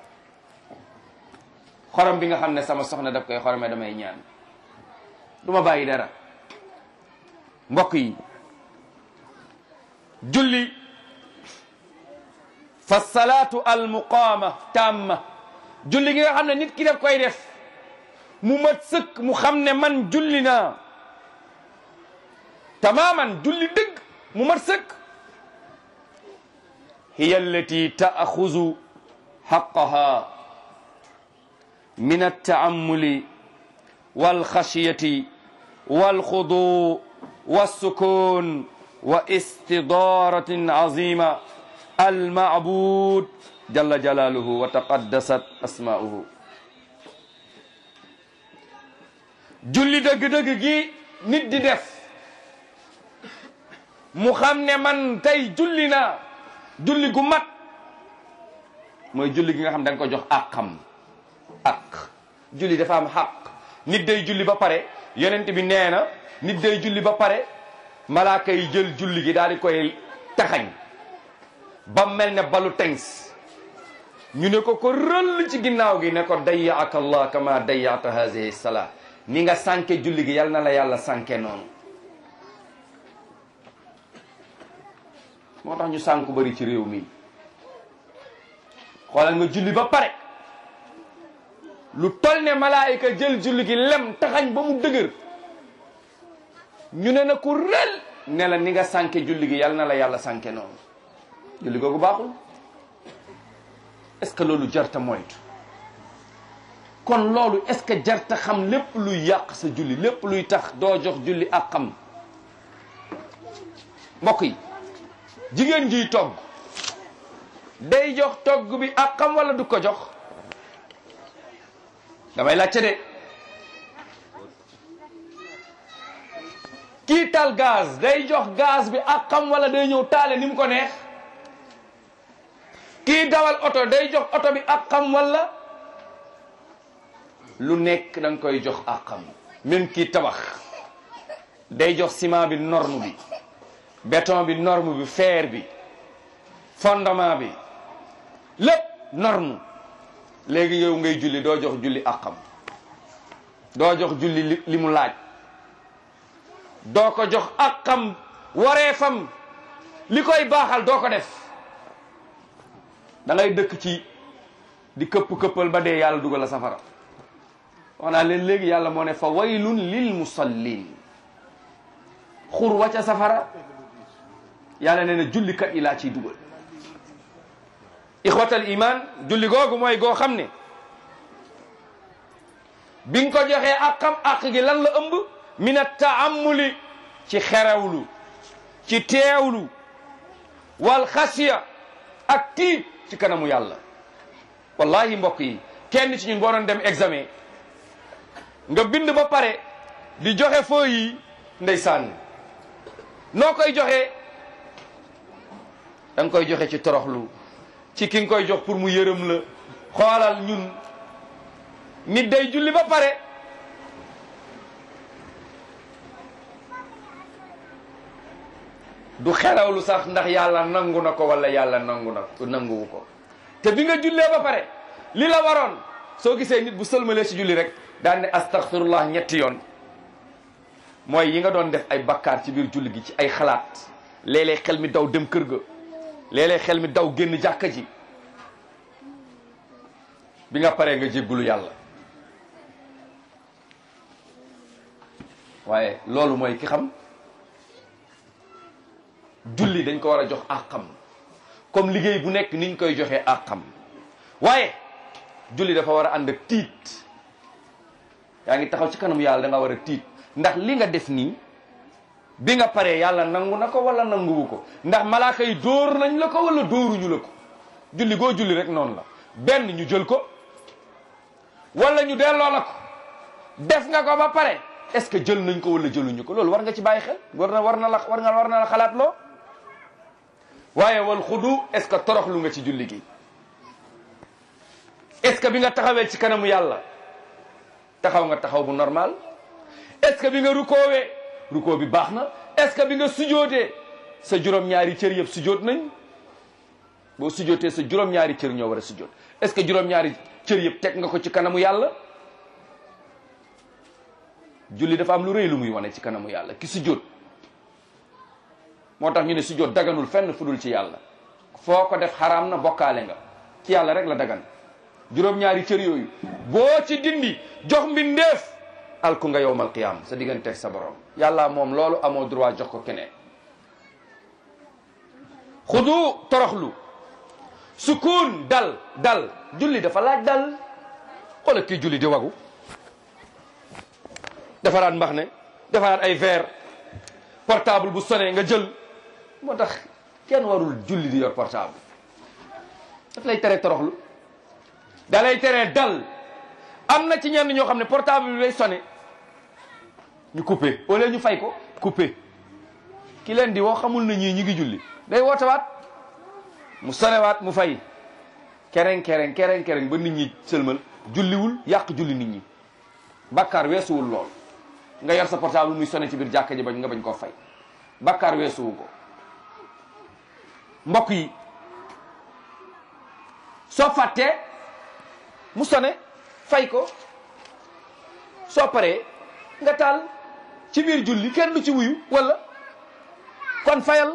xorom bi nga xam ne sama soxna daf koy xorome damay ñaan, du ma bàyyi dara. mbokk yi, julli fa salaatu al muqaama tamma, julli gi nga xam ne nit ki daf koy def mu mat sëkk, mu xam ne man julli naa tamaman, julli dëgg mu mat sëkk. hiya allati taaxuzu xaqaha min altaamuli walxashiyati walxudu والسكون واستدارة عظيمة المعبود جل جلاله وتقدست أسماؤه. julli dëgg-dëgg gi nit di def mu xam ne man tey julli naa julli gu mat mooy julli gi nga xam da nga ko jox àqam. àq julli dafa am xaq. nit day julli ba pare, yonent bi nee na nit day julli ba pare malaaka yi jël julli gi daal di koy taxañ ba mel ne balu tengs, ñu ne ko ko rëll ci ginnaaw gi ne ko dayyaaka allah kama dayyata hazihi salaa, ni nga sànke julli gi yal na la yàlla sànke noonu. moo tax ñu sànku bari ci réew mi. xoolal nga julli ba pare lu tol ne malaayika jël julli gi lem taxañ ba mu dëgër, ñu ne na ku rël ne la ni nga sànke julli gi yàlla na la yàlla sànke noonu. julli googu baaxul. est-ce que loolu jarta moytu? kon loolu est-ce que jarta xam lépp luy yàq sa julli, lépp luy tax doo jox julli ak xam? mbokk yi, jigéen jiy togg day jox togg bi ak xam wala du ko jox? damay laajte de. kii tal gaz day jox gaz bi ak xam wala day ñëw taale ni mu ko neex? kii dawal oto day jox oto bi ak xam wala lu nekk da nga koy jox ak xam. même kii tabax day jox ciment bi norme bi, béton bi norme bi, fer bi, fondement bi, lépp norme. léegi yow ngay julli doo jox julli ak xam, doo jox julli li, li mu laaj, doo ko jox ak xam wareefam, li koy baaxal doo ko def. da ngay dëkk ci di këpp-këppal ba dee yàlla dugal la safara. wax naa leen léegi yàlla moo ne fa waylun lil musallin, xur wa ca safara yàlla nee na jullikat yi laa ciy dugal. ixwatal iman, julli googu mooy goo xam ne bi nga ko joxee ak xam ak gi lan la ëmb? min at-ta'ammuli, ci xerewlu, ci teewlu, wal xasiya, ak tiit ci kanamu yàlla. wallahi mbokk yi, kenn ci ñun boo doon dem examen nga bind ba pare di joxe foo yi ndeysaan noo koy joxe? da nga koy joxe ci toroxlu, ci ki nga koy jox pour mu yërëm la. xoolal ñun nit day julli ba pare du xelawlu sax ndax yàlla nangu na ko wala yàlla nangu na nanguwu ko. te bi nga jullee ba pare li la waroon, soo gisee nit bu sëlmalee ci julli rek daan ne astaghfirullah ñetti yoon, mooy yi nga doon def ay bakkaar ci biir julli gi ci ay xalaat, léeg-léeg xel mi daw dem kër ga, léeg-léeg xel mi daw génn jàkka ji bi nga paree nga jéggulu yàlla waaye loolu mooy ki xam julli dañ ko war a jox àqam comme liggéey bu nekk niñ koy joxee àqam waaye julli dafa war a ànd ak tiit yaa ngi taxaw ci kanam yàlla da nga war a tiit ndax li nga def nii bi nga paree yàlla nangu na ko wala nanguwu ko ndax malaaka yi dóor nañ la ko wala dóoruñu la ko julli goo julli rek noonu la benn ñu jël ko wala ñu delloo la ko def nga ko ba pare est-ce que jël nañ ko wala jëluñu ko loolu war nga ci bàyyi xel war na war na la war nga war na la xalaat loo waaye wal xudu est-ce que toroxlu nga ci julli gi est-ce que bi nga taxawee ci kanamu yàlla taxaw nga taxaw bu normal est-ce que bi nga rukoowee rukoo bi baax na est-ce que bi nga sujootee sa juróom-ñaari cër yëpp sujoot nañ boo sujootee sa juróom-ñaari cër ñoo war a sujoot est-ce que juróom-ñaari cër yëpp teg nga ko ci kanamu yàlla julli dafa am lu rëy lu muy wane ci kanamu yàlla ki sujoot moo tax ñu ne sujoot daganul fenn fu dul ci yàlla foo ko def xaraam na bokkaale nga ci yàlla rek la dagan juróom-ñaari cër yooyu boo ci dindi jox mbindeef alku nga yowmal qiyaam sa digganteeg sa borom yàlla moom loolu amoo droit jox ko keneen xudu toroxlu sukun dal dal julli dafa laaj dal xoolal kii julli di wagu defaraat mbax ne defaraat ay verre portable bu sonné nga jël moo tax kenn warul julli di yor portable daf lay tere toroxlu da lay tere dal am na ci ñenn ñoo xam ne portable bi lay sonné ñu coupé wala ñu fay ko coupé ki leen di woo xamul na ñii ñu ngi julli day wootewaat mu sonewaat mu fay kereng kereng kereng kereng ba nit ñi sëlmal julliwul yàq julli nit ñi bakkaar weesuwul lool nga yor sa portable muy sonné ci biir jàkka ji bañ nga bañ koo fay bakkaar weesuwu ko mbokk yi soo fàttee mu sonné fay ko soo paree nga taal ci biir julli kenn du ci wuyu wala kon fayal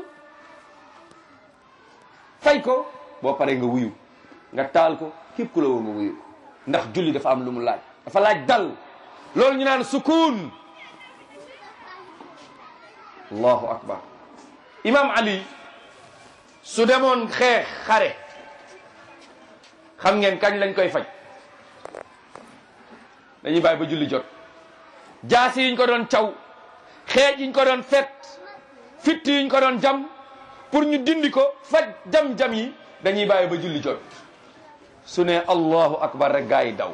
fay ko boo paree nga wuyu nga taal ko képp ku la woo nga wuyu ko ndax julli dafa am lu mu laaj dafa laaj dal loolu ñu naan sukun allahu akbar imam ali su demoon xeex xare xam ngeen kañ lañ koy faj dañuy bàyyi ba julli jot jaasi yiñ ko doon caw xeej yiñ ko doon fet fitt yiñ ko doon jam pour ñu dindi ko faj jam-jam yi dañuy bàyyi ba julli jot su ne allahu akbar rek gaa yi daw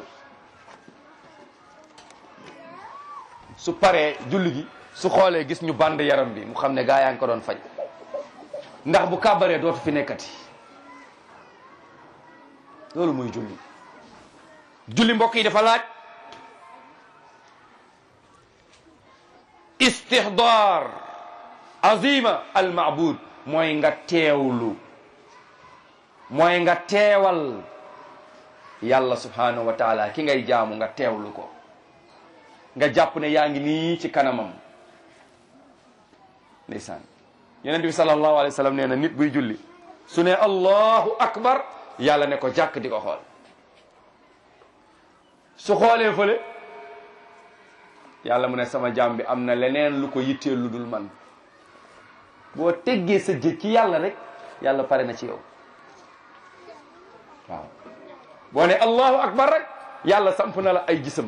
su paree julli gi su xoolee gis ñu band yaram bi mu xam ne gaa yaa ngi ko doon faj ndax bu kàbbaree dootu fi nekkati loolu mooy julli julli mbokk yi dafa laaj istihdaar azima al maabud mooy nga teewlu mooy nga teewal yàlla subhanahu wa taala ki ngay jaamu nga teewlu ko nga jàpp ne yaa ngi nii ci kanamam ndeysaan yonent bi sallallahu alayhi wa sallam nee na nit buy julli su ne allahu akbar yàlla ne ko jàkk di ko xool su xoolee fële yàlla mu ne sama jaam bi am na leneen lu ko yitteel lu dul man boo teggee sa jëj ci yàlla rek yàlla pare na ci yow waaw boo ne allahu akbar rek yàlla samp na la ay gisam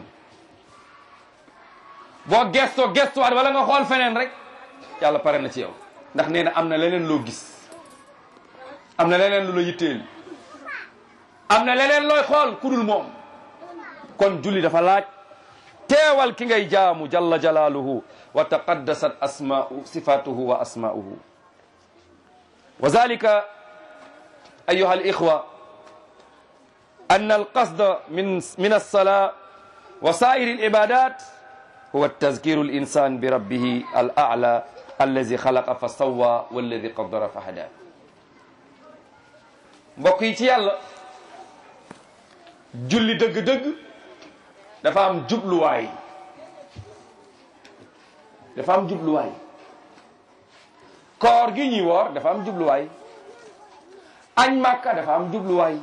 boo gestoo gestuwaat wala nga xool feneen rek yàlla pare na ci yow ndax nee na am na leneen loo gis am na leneen lu la yitteel am na leneen looy xool ku dul moom kon julli dafa laaj teewal ki ngay jaamu jalla jalaaluhu wa taqaddasat asmaa'u sifatuhu wa asmaa'uhu wa zalika ayuha al-ikhwa an al-qasda min min as-salaa wa saa'iri al-ibadat huwa tazkiru al-insan bi rabbihi al-a'la allazi xalaqa fa sawwa wallazi qaddara fa hada mbokk yi ci yàlla julli dëgg-dëgg dafa am jubluwaay dafa am jubluwaay koor gi ñuy woor dafa am jubluwaay añ Màkka dafa am jubluwaay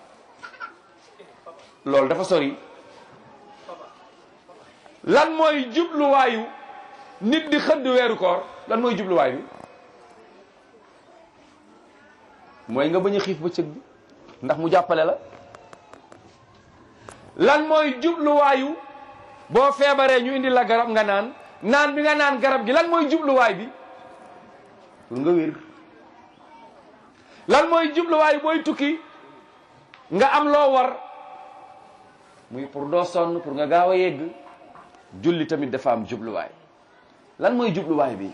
loolu dafa sori lan mooy jubluwaayu nit di xëdd weeru koor lan mooy jubluwaay bi mooy nga bañ a xiif bëccëg bi ndax mu jàppale la lan mooy jubluwaayu boo feebaree ñu indi la garab nga naan naan bi nga naan garab gi lan mooy jubluwaay bi pour nga wér lan mooy jubluwaayu booy tukki nga am loo war muy pour doo sonn pour nga gaaw a yegg julli tamit dafa am jubluwaay lan mooy jubluwaay bi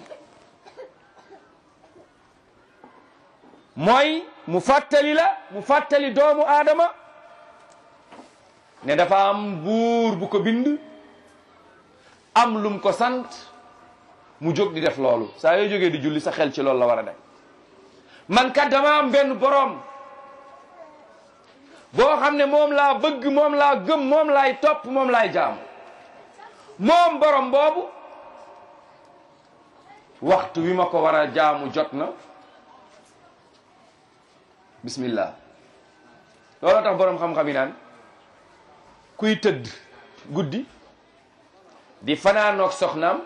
mooy mu fàttali la mu fàttali doomu aadama ne dafa am buur bu ko bind am lum ko sant mu jóg di def loolu saa yoo jógee di julli sa xel ci loolu la war a dem man kat dama am benn boroom boo xam ne moom laa bëgg moom laa gëm moom laay topp moom laay jaamu moom boroom boobu waxtu wi ma ko war a jaamu jot na bismillah looloo tax boroom xam-xam yi naan kuy tëdd guddi di fanaanoog soxnaam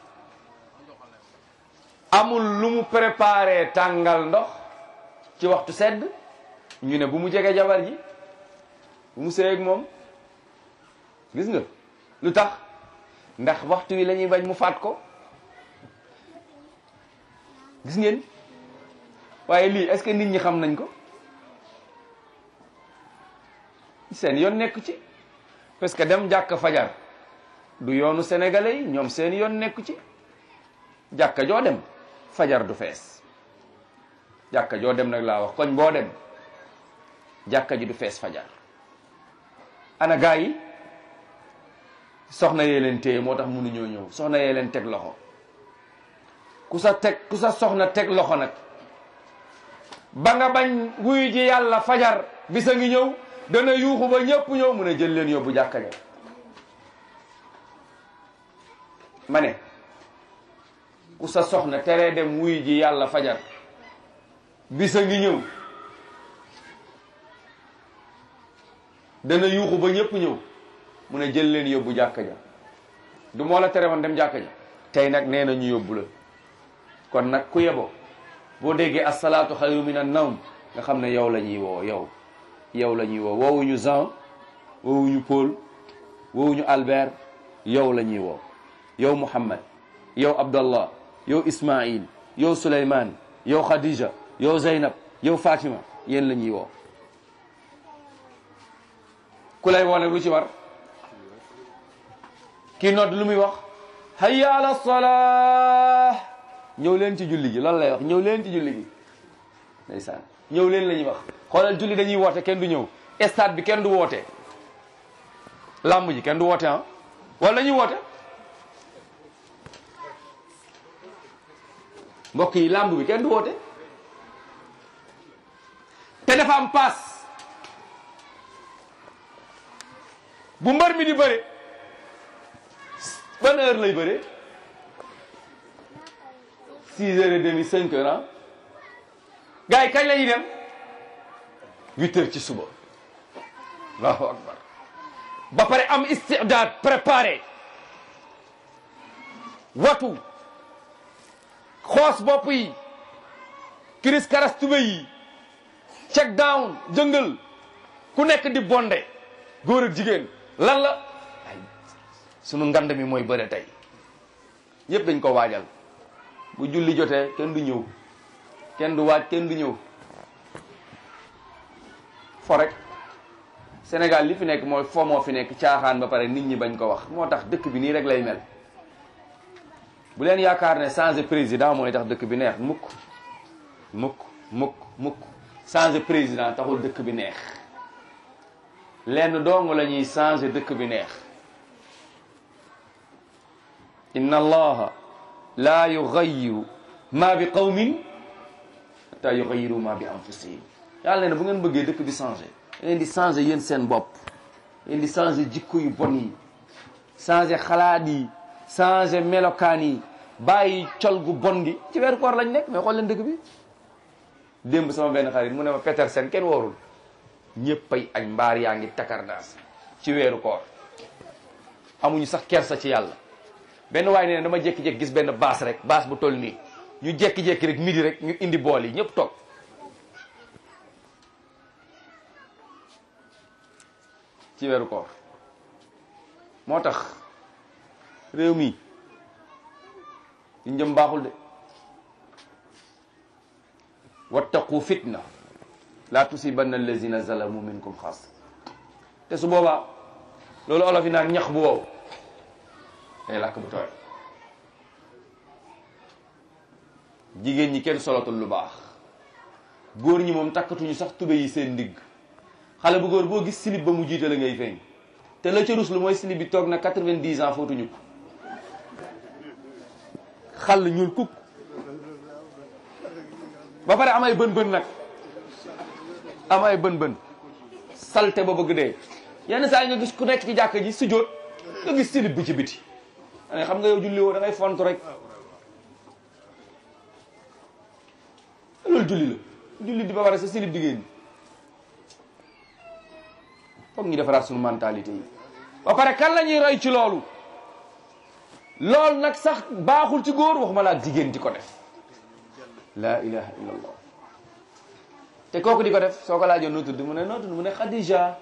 amul lu mu préparé tàngal ndox ci waxtu sedd ñu ne bu mu jege jabar ji bu mu sëy ak moom gis nga lu tax ndax waxtu wi la ñuy bañ mu faat ko gis ngeen waaye lii est-ce que nit ñi xam nañ ko seen yoon nekku ci parce que dem jàkk fajar du yoonu sénégalais yi ñoom seen yoon nekku ci jàkka joo dem fajar du fees jàkka joo dem nag laa wax koñ boo dem jàkka ji du fees fajar ana gaa yi soxna yee leen téye moo tax mënuñoo ñëw soxna yee leen teg loxo ku sa teg ku sa soxna teg loxo nag ba nga bañ wuyu ji yàlla fajar bisa ngi ñëw dana yuuxu ba ñëpp ñëw mun a jël leen yóbbu jàkka ja ma ne ku sa soxna teree dem wuyu ji yàlla fajar bisa ngi ñëw dana yuuxu ba ñëpp ñëw mun a jël leen yóbbu jàkka ja du moo la tere woon dem jàkka ja tey nag nee na ñu yóbbu la kon nag ku yebo boo déggee asalaatu xayru min an nawm nga xam ne yow la ñuy woo yow yow la ñuy woo woowuñu Jean woowuñu Paul woowuñu Albert yow la ñuy woo yow Muhammad yow Abdallah yow Ismaïl yow Souleymane yow Khadija yow Zeynab yow Fatima yéen la ñuy woo ku lay woo nag lu ci war kii nodd lu muy wax hayya ala salah ñëw leen ci julli gi loolu lay wax ñëw leen ci julli gi ndeysaan ñëw leen la ñuy wax xoolal julli dañuy woote kenn du ñëw stade bi kenn du woote làmb ji kenn du woote ah wala dañuy woote mbokk yi làmb bi kenn du woote te dafa am paas bu mbër mi di bëre ban heure lay bëre six heures et demi cinq heures ah gars yi kañ la ñuy dem huit heures ci suba allahu akbar ba pare am istidaad préparé watu xoos bopp yi kiris karas tube yi check down jëngal ku nekk di bonde góor ak jigéen lan la ay sunu ngand mi mooy bëre tey ñëpp dañ ko waajal bu julli jotee kenn du ñëw kenn du waaj kenn du ñëw fo rek Sénégal li fi nekk mooy fo moo fi nekk caaxaan ba pare nit ñi bañ ko wax moo tax dëkk bi nii rek lay mel bu leen yaakaar ne changer président mooy tax dëkk bi neex mukk mukk mukk mukk changer président taxul dëkk bi neex lenn dong la ñuy changer dëkk bi neex inna allaha la yughayyiru ma bi qawmin hatta yughayyiru ma bi anfusihim yàlla ne bu ngeen bëggee dëkk bi changer da ngeen di changer yéen seen bopp da ngeen di changer jikko yu bon yi changer xalaat yi changer melokaan yi bàyyi col gu bon gi ci weeru koor lañ nekk mais xool leen dëkk bi démb sama benn xarit mu ne ma Petersen kenn woorul ñëpp ay añ mbaar yaa ngi takarnaas ci weeru koor amuñu sax kersa ci yàlla. benn waay ne dama jékki-jékki gis benn baas rek baas bu toll nii ñu jékki-jékki rek midi rek ñu indi bool yi ñëpp toog ci weeru koor. moo tax réew mi ñu jëm baaxul de wattaqu fitna la tusibanna allazina zalamu minkum xaas te su boobaa loolu olof yi naan ñax bu wow day làkk bu tooy. jigéen ñi kenn solatul lu baax góor ñi moom takkatuñu sax tube yi seen ndigg xale bu góor boo gis silib ba mu jiite la ngay feeñ te la ca ruslu mooy silib bi toog na quatre-vingt-dix ans footuñu ko xal ñuul kukk ba pare am ay bën bën nag am ay bën bën salte ba bëgg dee. yenn saa yi nga gis ku nekk ci jàkka ji sujjóot nga gis silib bi ci biti ane xam nga yow julli woo da ngay fontu rek loolu julli la julli di ba pare sa silib di génn. foog ñu defaraat suñu mentalité yi ba pare kan la ñuy roy ci loolu loolu nag sax baaxul ci góor waxuma laa jigéen di ko def la ilaha illallah te kooku di ko def soo ko laajoon noo tudd mu ne noo tudd mu ne Khadija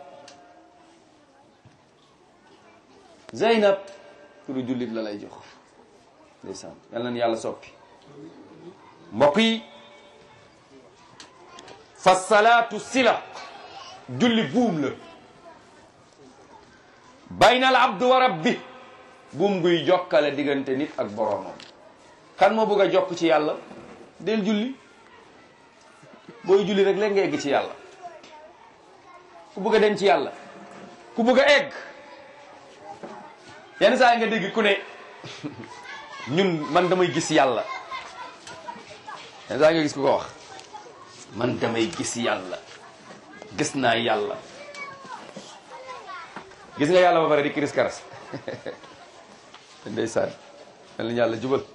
Zeynab turu jullit la lay jox ndeysaan yal nañu yàlla soppi mbokk yi fa salaatu sila julli buum la bayna al abdu wa rabbi buum guy jokkale diggante nit ak boroomam. kan moo bëgg a jokk ci yàlla del julli booy julli rek léegi nga egg ci yàlla. ku bëgg a dem ci yàlla ku bëgg a egg yenn saa yi nga dégg ku ne ñun man damay gis yàlla yenn saa yi nga gis ku ko wax man damay gis yàlla gis naa yàlla. gis nga yàlla ba pare di kiris karas ndeysaan mel ni yàlla jubal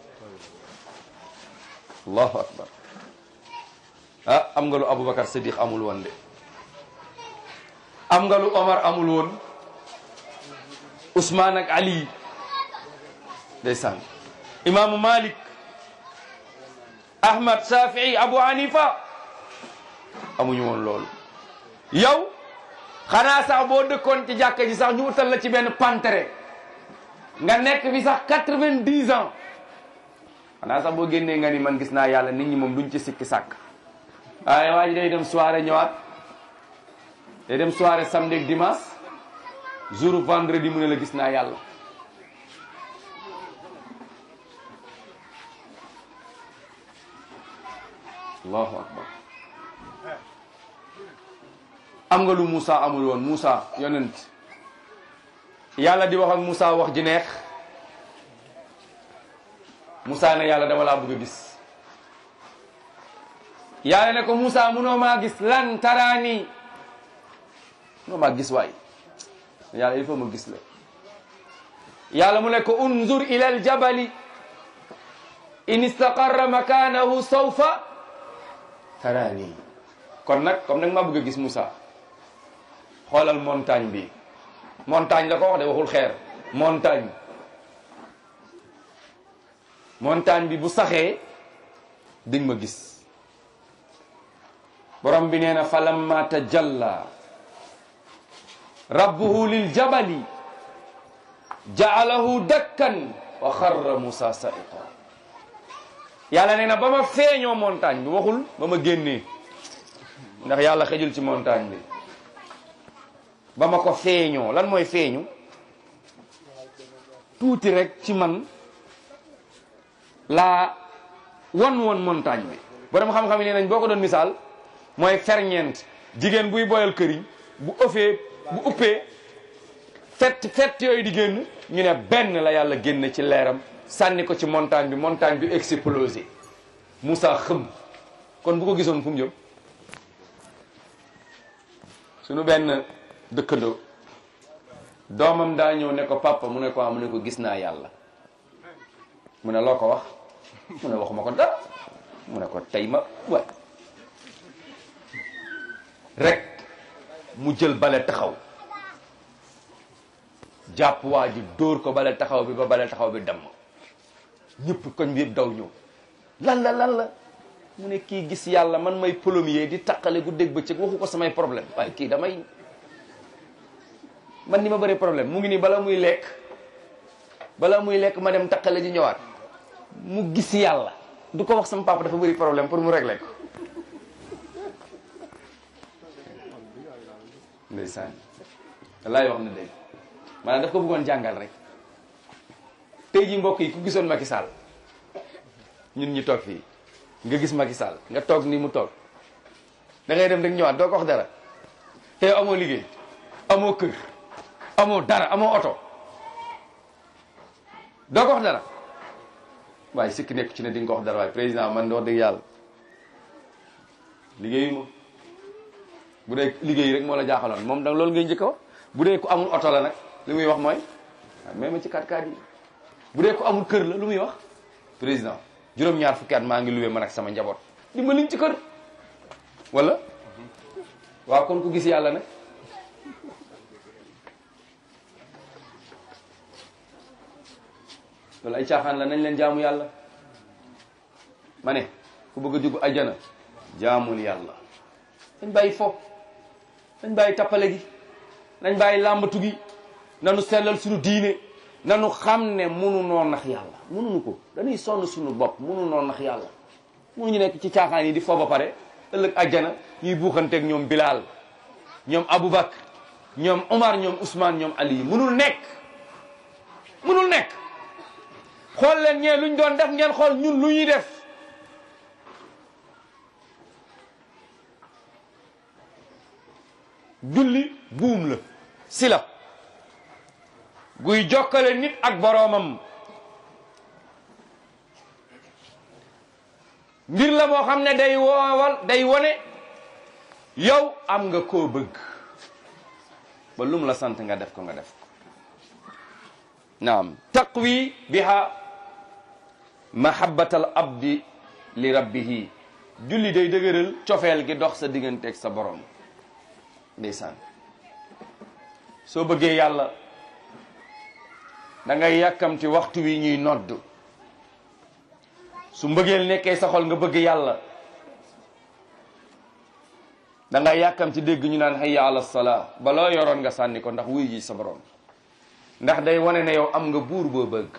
allahu akbar. ah am nga lu Aboubacar Siddiq amul woon de am nga lu Omar amul woon Ousmane ak Ali ndeysaan imaamu Malik Ahmad Shafii Abu Hanifa amuñu woon loolu. yow xanaa sax boo dëkkoon ci jàkka ji sax ñu utal la ci benn pantere nga nekk fi sax quatre-vingt-dix ans xanaa sax boo génnee nga ni man gis naa yàlla nit ñi moom duñ ci sikki sàkk. waaye waa ji day dem soirée ñëwaat day dem soirée samedi ak dimanche jour vendredi mu ne la gis naa yàlla. allahu akbar. am nga lu Moussa amul woon Moussa yonent yàlla di wax ak Moussa wax ji neex Moussa ne yàlla dama laa bëgg a gis yàlla ne ko Moussa munoo maa gis lan taraani munoo maa gis waay yàlla il faut ma gis la yàlla mu ne ko unzur ila al jabali in istaqarra makanahu sawfa taraani kon nag comme nag maa bëgg a gis Moussa xoolal montagne bi montagne la ko wax de waxul xeer montagne montagne bi bu saxee dig ma gis borom bi nee na falamma tajalla rabbuhu lil jabali ja'alahu dakkan wa xarra Musa sa'iqa yàlla nee na ba ma feeñoo montagne bi waxul ba ma génnee ndax yàlla xejul ci montagne bi ba ma ko feeñoo lan mooy feeñu tuuti rek ci man laa wan woon montagne bi borom xam-xam yi nee nañ boo ko doon misaal mooy ferñeent jigéen buy boyal këriñ bu ëffee bu uppee fett fett yooyu di génn ñu ne benn la yàlla génn ci leeram sànni ko ci montagne bi montagne bi explosé Moussa xëm kon bu ko gisoon fu mu jëm suñu benn dëkkandoo doomam daa ñëw ne ko papa mu ne ko mu ne ko gis naa yàlla mu ne loo ko wax mu ne waxuma ko dara mu ne ko tey ma waay rek mu jël bale taxaw jàpp waa ji dóor ko bale taxaw bi ba bale taxaw bi damm ñëpp koñ bi yëpp daw ñëw lan la lan la mu ne kii gis yàlla man may plombier di taqale gu dégg bëccëg waxu ko samay problème waaye kii damay man ni ma bëri problème mu ngi nii bala muy lekk bala muy lekk ma dem taqale ji ñëwaat mu gis yàlla du ko wax sama papa dafa bëri problème pour mu régler ko ndeysaan wallaay wax na dégg maanaam daf ko bëggoon jàngal rek tey ji mbokk yi ku gisoon Macky Sall ñun ñu toog fii nga gis Macky Sall nga toog ni mu toog da ngay dem rek ñëwaat doo ko wax dara te amoo liggéey amoo kër amoo dara amoo oto doo ko wax dara waaye sikki nekk ci ne di nga ko wax dara waaye président man wax dëgg yàlla liggéeyu ma bu dee liggéey rek moo la jaaxaloon moom da loolu ngay njëkk a wax bu dee ku amul oto la nag li muy wax mooy waaw même ci kat kat yi bu dee ku amul kër la lu muy wax président juróom-ñaar fukki at maa ngi luwee man ak sama njaboot dimbaliñ ci kër wala waaw kon ku gis yàlla nag loolu ay caaxaan la nañ leen jaamu yàlla ma ne ku bëgg a dugg ajjana jaamul yàlla nañ bàyyi fo nañ bàyyi tappale gi nañ bàyyi làmbatu gi nanu sellal suñu diine nanu xam ne munu noo nax yàlla munuñu ko dañuy sonn suñu bopp munu noo nax yàlla munuñu nekk ci caaxaan yi di fo ba pare ëllëg ajjana ñuy buuxanteeg ñoom Bilal ñoom Aboubacar ñoom Omar ñoom Ousmane ñoom Ali munul nekk munul nekk xool leen ñee luñ doon def ngeen xool ñun lu ñuy def julli buum la si la guy jokkale nit ak boroomam mbir la moo xam ne day woowal day wone yow am nga koo bëgg ba lum la sant nga def ko nga def ko naam taqwi biha mahabbatal abdi li rabbihi julli day dëgëral cofeel gi dox sa digganteeg sa borom ndeysaan soo bëggee yàlla da ngay yàkkamti waxtu wi ñuy nodd su mbëggeel nekkee sa xol nga bëgg yàlla da ngay yàkkamti dégg ñu naan hayya ala salaa ba loo yoroon nga sànni ko ndax wuy ji sa borom ndax day wane ne yow am nga buur boo bëgg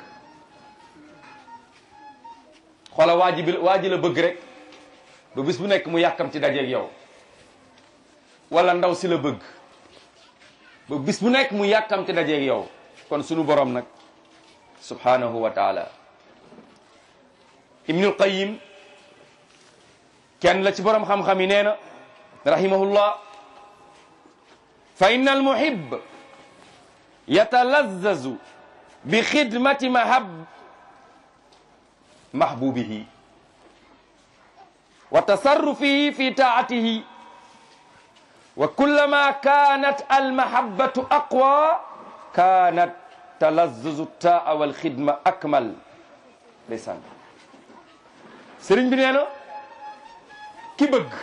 xoola waa ji bi waa ji la bëgg rek ba bis bu nekk mu yàkkamti dajeeg yow wala ndaw si la bëgg ba bis bu nekk mu yàkkamti dajeeg yow kon sunu borom nag subhanahu wa taala ibnul qayyim kenn la ci borom xam-xam yi nee na rahimahullah fa inna al muhib yatalazzazu bi xidmati mahab mahbubihi wa tasarrufihi fi taatihi wa kullama kanat almahabbatu aqwa kanat talazzuzu taa wal xidma akmal ndeysaan sëriñ bi nee na ki bëgg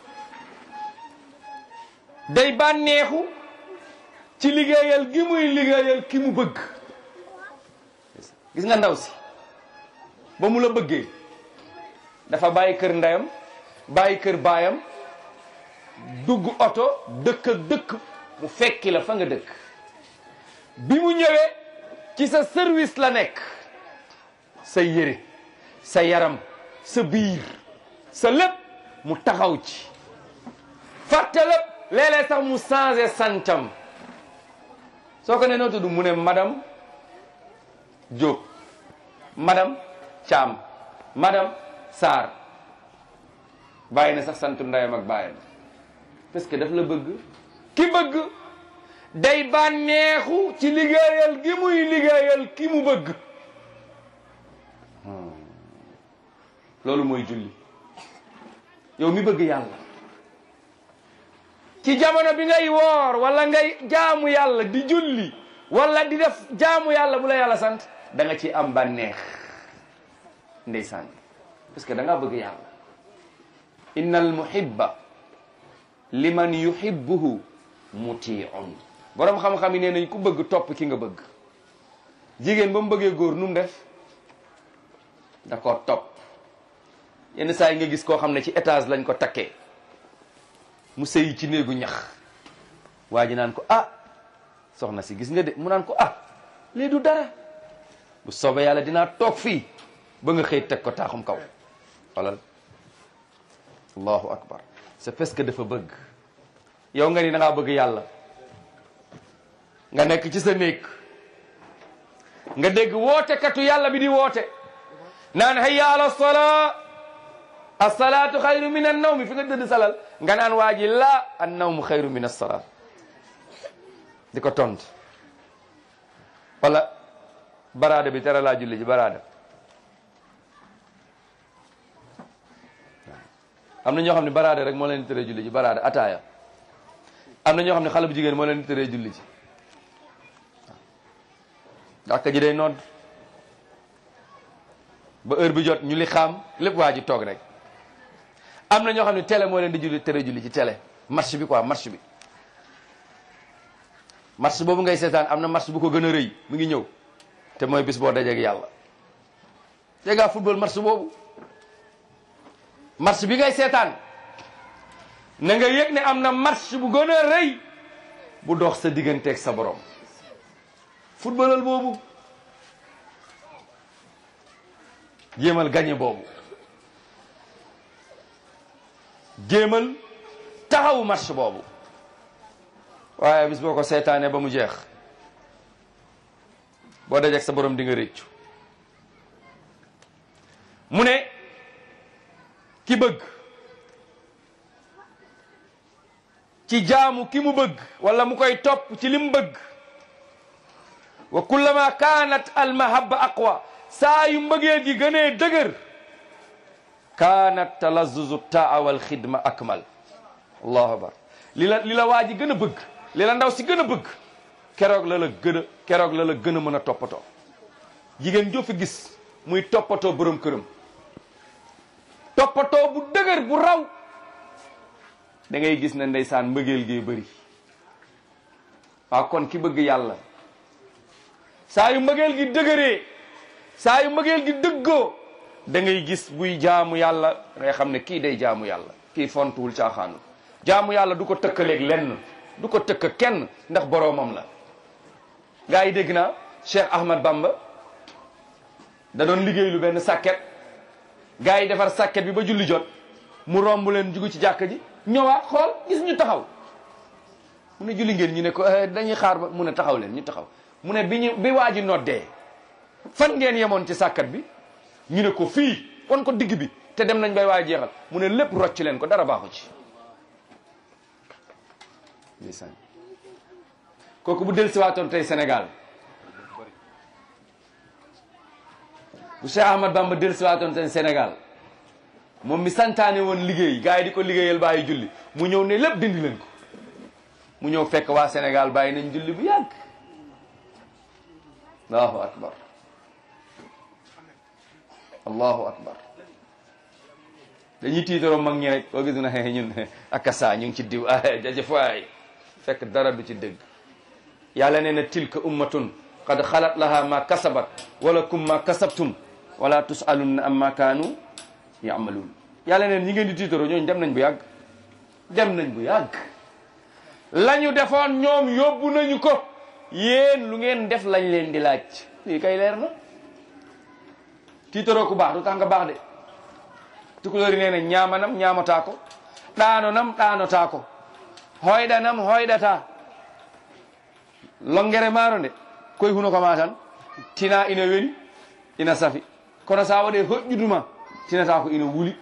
day bànneexu ci liggéeyal gi muy liggéeyal ki mu bëgg gis nga ndaw si ba mu la bëggee dafa bàyyi kër ndeyam bàyyi kër baayam dugg oto dëkk ak dëkk mu fekki la fa nga dëkk bi mu ñëwee ci sa service la nekk sa yére sa yaram sa biir sa lépp mu taxaw ci fàtte lépp léeg-léeg sax mu changé santam soo ko ne noo tudd mu ne madame Diop madame Thiam madame Sarr bàyyi na sax santu ndeyam ak bàyyam parce que daf la bëgg ki bëgg day bànneexu ci liggéeyal gi muy liggéeyal ki mu bëgg loolu mooy julli yow mi bëgg yàlla ci jamono bi ngay woor wala ngay jaamu yàlla di julli wala di def jaamu yàlla bu la yàlla sant da nga ci am bànneex ndeysaan parce que da nga bëgg yàlla innal muhibba liman yuhibbuhu muti'un borom xam-xam yi nee nañ ku bëgg topp ki nga bëgg jigéen ba mu bëggee góor nu mu def da ko topp yenn saa yi nga gis koo xam ne ci étage lañ ko takkee mu sëyi ci néegu ñax waa ji naan ko ah soxna si gis nga de mu naan ko ah lii du dara bu soobee yàlla dinaa toog fii ba nga xëy teg ko taaxum kaw walal allahu akbar c'est parce que dafa bëgg yow nga ni da ngaa bëgg yàlla nga nekk ci sa néeg nga dégg wootekatu yàlla bi di woote naan hayya ala salaa as-salaatu xayru min an-nawmi fi nga dëdd salal nga naan waa ji la an-nawmu xayru min as-salaat di ko tont wala baraada bi tere laa julli ji baraada am na ñoo xam ne baraada rek moo leen di tere julli ji baraada ataaya am na ñoo xam ne xale bu jigéen moo leen di tere julli ji dàkk ji day nodd ba heure bi jot ñu li xaam lépp waa ji toog rek am na ñoo xam ne télé moo leen di julli tere julli ci télé match bi quoi match bi match boobu ngay seetaan am na match bu ko gën a rëy mu ngi ñëw te mooy bis boo dajeeg yàlla tegaa football match boobu match bi ngay seetaan na nga yëg ne am na match bu gën a rëy bu dox sa digganteeg sa borom footballal boobu jéemal gagné boobu jéemal taxawu match boobu waaye bis boo ko seetaanee ba mu jeex boo dajeek sa borom di nga réccu mu ne ki bëgg ci jaamu ki mu bëgg wala mu koy topp ci li mu bëgg wa kullama kaanat almahabba aqwa saa yu mbëggeel gi gënee dëgër kaanat talazzuzu taa wal xidma akmal allahu akbar li la li la waa ji gën a bëgg li la ndaw si gën a bëgg keroog la la gën a keroog la la gën a mën a toppatoo jigéen joo fi gis muy toppatoo borom këram toppatoo bu dëgër bu raw da ngay gis ne ndeysaan mbëggeel gi bëri waaw kon ki bëgg yàlla saa yu mbëggeel gi dëgëree saa yu mbëggeel gi dëggoo da ngay gis buy jaamu yàlla ngay xam ne kii day jaamu yàlla kii fontuwul caaxaanu jaamu yàlla du ko tëkkaleeg lenn du ko tëkk kenn ndax boroomam la gaa yi dégg naa Cheikh Ahmad Bamba da doon liggéey lu benn sàkket gaa yi defar sàkket bi ba julli jot mu romb leen jugu ci jàkk ji ñëwaat xool gis ñu taxaw mu ne julli ngeen ñu ne ko dañuy xaar ba mu ne taxaw leen ñu taxaw mu ne bi ñu bi waa ji noddee fan ngeen yemoon ci sàkket bi ñu ne ko fii wan ko digg bi te dem nañ bay waay jeexal mu ne lépp rocc leen ko dara baaxu ci ndeysaan kooku bu del si waatoon tey Sénégal bu Cheikh Ahmad Bamba del si waatoon tey Sénégal moom mi santaane woon liggéey gars yi di ko liggéeyal bàyyi julli mu ñëw ne lépp dindi leen ko mu ñëw fekk waa Sénégal bàyyi nañ julli bu yàgg allahu akbar allahu akbar dañuy tiitaroo mag ñi rek boo gis na xeex ñun akasa ñu ngi ci diw ah jajëf waay fekk dara du ci dëgg yàlla nee na tilka ummatun qad xalat laha ma kasabat wala kum ma kasabtum wala tusalunna amma kaanu yamaluun yàlla neen ñi ngeen di tiitaroo ñooñu dem nañ bu yàgg dem nañ bu yàgg la ñu defoon ñoom yóbbu nañu ko yéen lu ngeen def lañ leen di laaj lii kay leer na tiitaroo ku baax du tax nga baax de tukulóor yi nee na ñaamanam ñaamataa ko ɗaanonam ɗaanotaa ko hoyɗanam hoyɗata longere maaro nde koye huno koma tan tina ina weli ina safi kono sa waɗe hoƴƴuduma tinata ko ina wuli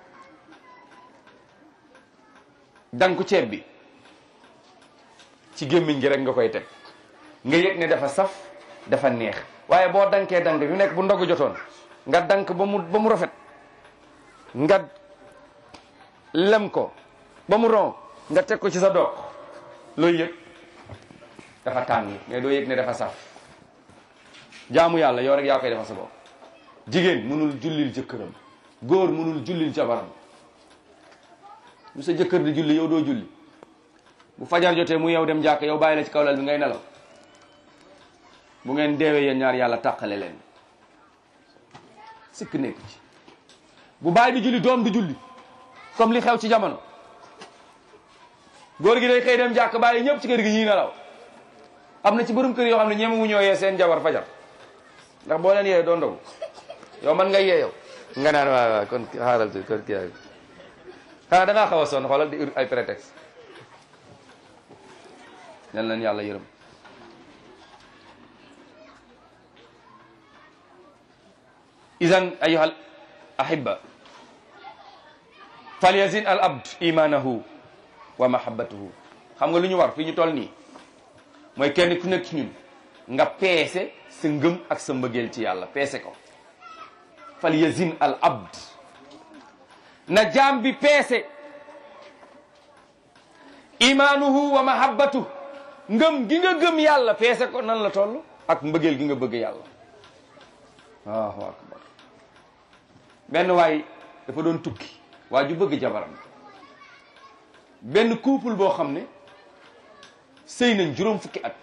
danko ceeb bi ci gémmiñ gi rek nga koy teg nga yëg ne dafa saf dafa neex waaye boo dankee dank yu nekk bu ndogu jotoon nga dank ba mu ba mu rafet nga lem ko ba mu ron nga teg ko ci sa doog looy yëg dafa tàng mais doo yëg ne dafa saf jaamu yàlla yow rek yaa koy defal sa bopp jigéen mënul jullil jëkkëram góor mënul jullil jabaram bu sa jëkkër di julli yow doo julli bu fajar jotee mu yow dem jàkk yow bàyyi la ci kaw lal bi ngay nelaw bu ngeen deewee yéen ñaar yàlla tàqale leen sikk nekk ci bu bàyyi di julli doom di julli comme li xew ci jamono góor gi day xëy dem jàkk bàyyi ñëpp ci kër gi ñuy nelaw am na ci borom kër yoo xam ne ñeme wu ñoo yee seen jabar fajar ndax boo leen yee doo ndogu yow man nga yee yow nga naan waaw waaw kon xaaral tu kon kii xanaa da ngaa xaw a sonn xoolal di ay prétexte nen leen yàlla yërëm idan ayuha ahibba falyazin al abd imanahu wa mahabbatuhu xam nga lu ñu war fii ñu toll nii mooy kenn ku nekk ci ñun nga peese sa ngëm ak sa mbëggeel ci yàlla peese ko falyazin al abd na jaam bi peese imaanuhu wa mahabbatuhu ngëm gi nga gëm yàlla peese ko nan la toll ak mbëggeel gi nga bëgg yàlla Allahu akbar benn waay dafa doon tukki waa ju bëgg jabaram benn couple boo xam ne sëy nañ juróom fukki at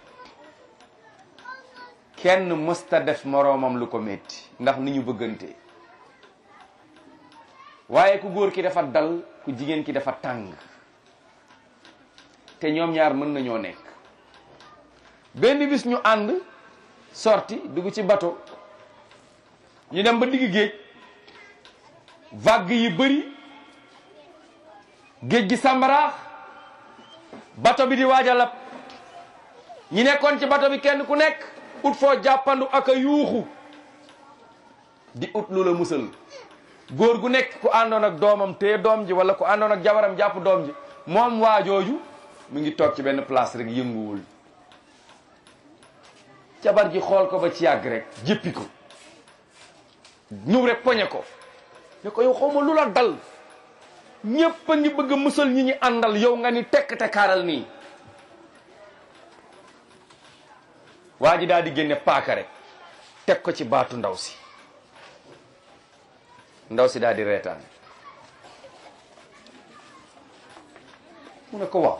kenn mësta def moroomam lu ko metti ndax ni ñu bëggante waaye ku góor ki dafa dal ku jigéen ki dafa tàng te ñoom ñaar mën nañoo nekk benn bis ñu ànd sorti dugg ci bateau ñu dem ba digg géej vague yi bëri géej gi sàmbaraax bateau bi di waaj a lab ñi nekkoon ci bateau bi kenn ku nekk ut foo jàppandu ak a yuuxu di ut lu la musal góor gu nekk ku àndoon ak doomam te doom ji wala ku àndoon ak jabaram jàpp doom ji moom waa jooju mu ngi toog ci benn place rek yënguwul jabar ji xool ko ba ci yàgg rek jéppi ko ñëw rek poñe ko ne ko yow xawma lu la dal ñépp a ngi bëgg a musal ñi ñi àndal yow nga ni tekk te kaaral nii waa ji daal di génne paaka rek teg ko ci baatu ndaw si ndaw si daal di reetaan mu ne ko waaw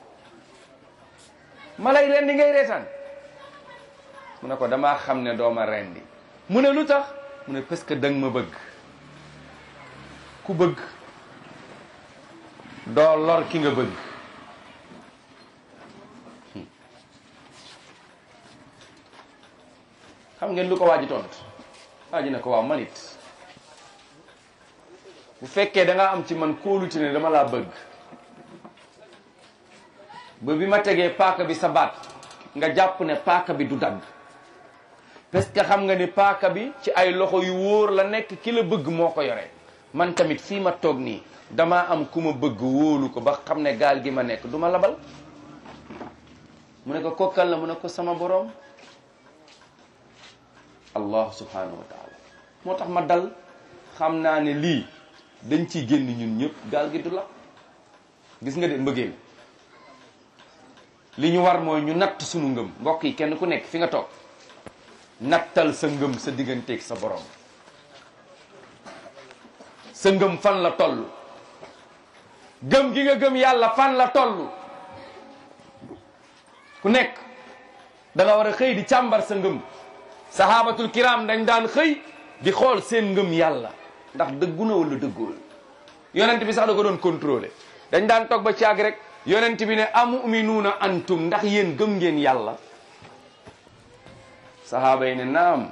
ma lay rendi ngay reetaan mu ne ko damaa xam ne dooma rendi mu ne lu tax mu ne parce que danga ma bëgg ku bëgg doo lor ki nga bëgg xam ngeen lu ko waaji tont waaji ne ko waaw man it bu fekkee da nga am ci man kóolute ne dama laa bëgg ba bi ma tegee paaka bi sa baat nga jàpp ne paaka bi du dagg parce que xam nga ni paaka bi ci ay loxo yu wóor la nekk ki la bëgg moo ko yore man tamit fii ma toog nii damaa am ku ma bëgg wóolu ko ba xam ne gaal gi ma nekk du ma labal mu ne ko kokkal la mu ne ko sama boroom allah subhanahu wa taala moo tax ma dal xam naa ne lii dañ ciy génn ñun ñëpp gaal gi du la gis nga de mbëggeel li ñu war mooy ñu natt sunu ngëm mbokk yi kenn ku nekk fi nga toog nattal sa ngëm sa digganteeg sa borom sa ngëm fan la toll gëm gi nga gëm yàlla fan la toll ku nekk da nga war a xëy di càmbar sa ngëm sahabatul kiram dañ daan xëy di xool seen ngëm yàlla ndax dëggu na wala dëggool yonent bi sax da ko doon contrôler dañ daan toog ba caag rek yonent bi ne amuminuuna antum ndax yéen gëm ngeen yàlla sahaaba yi ne naam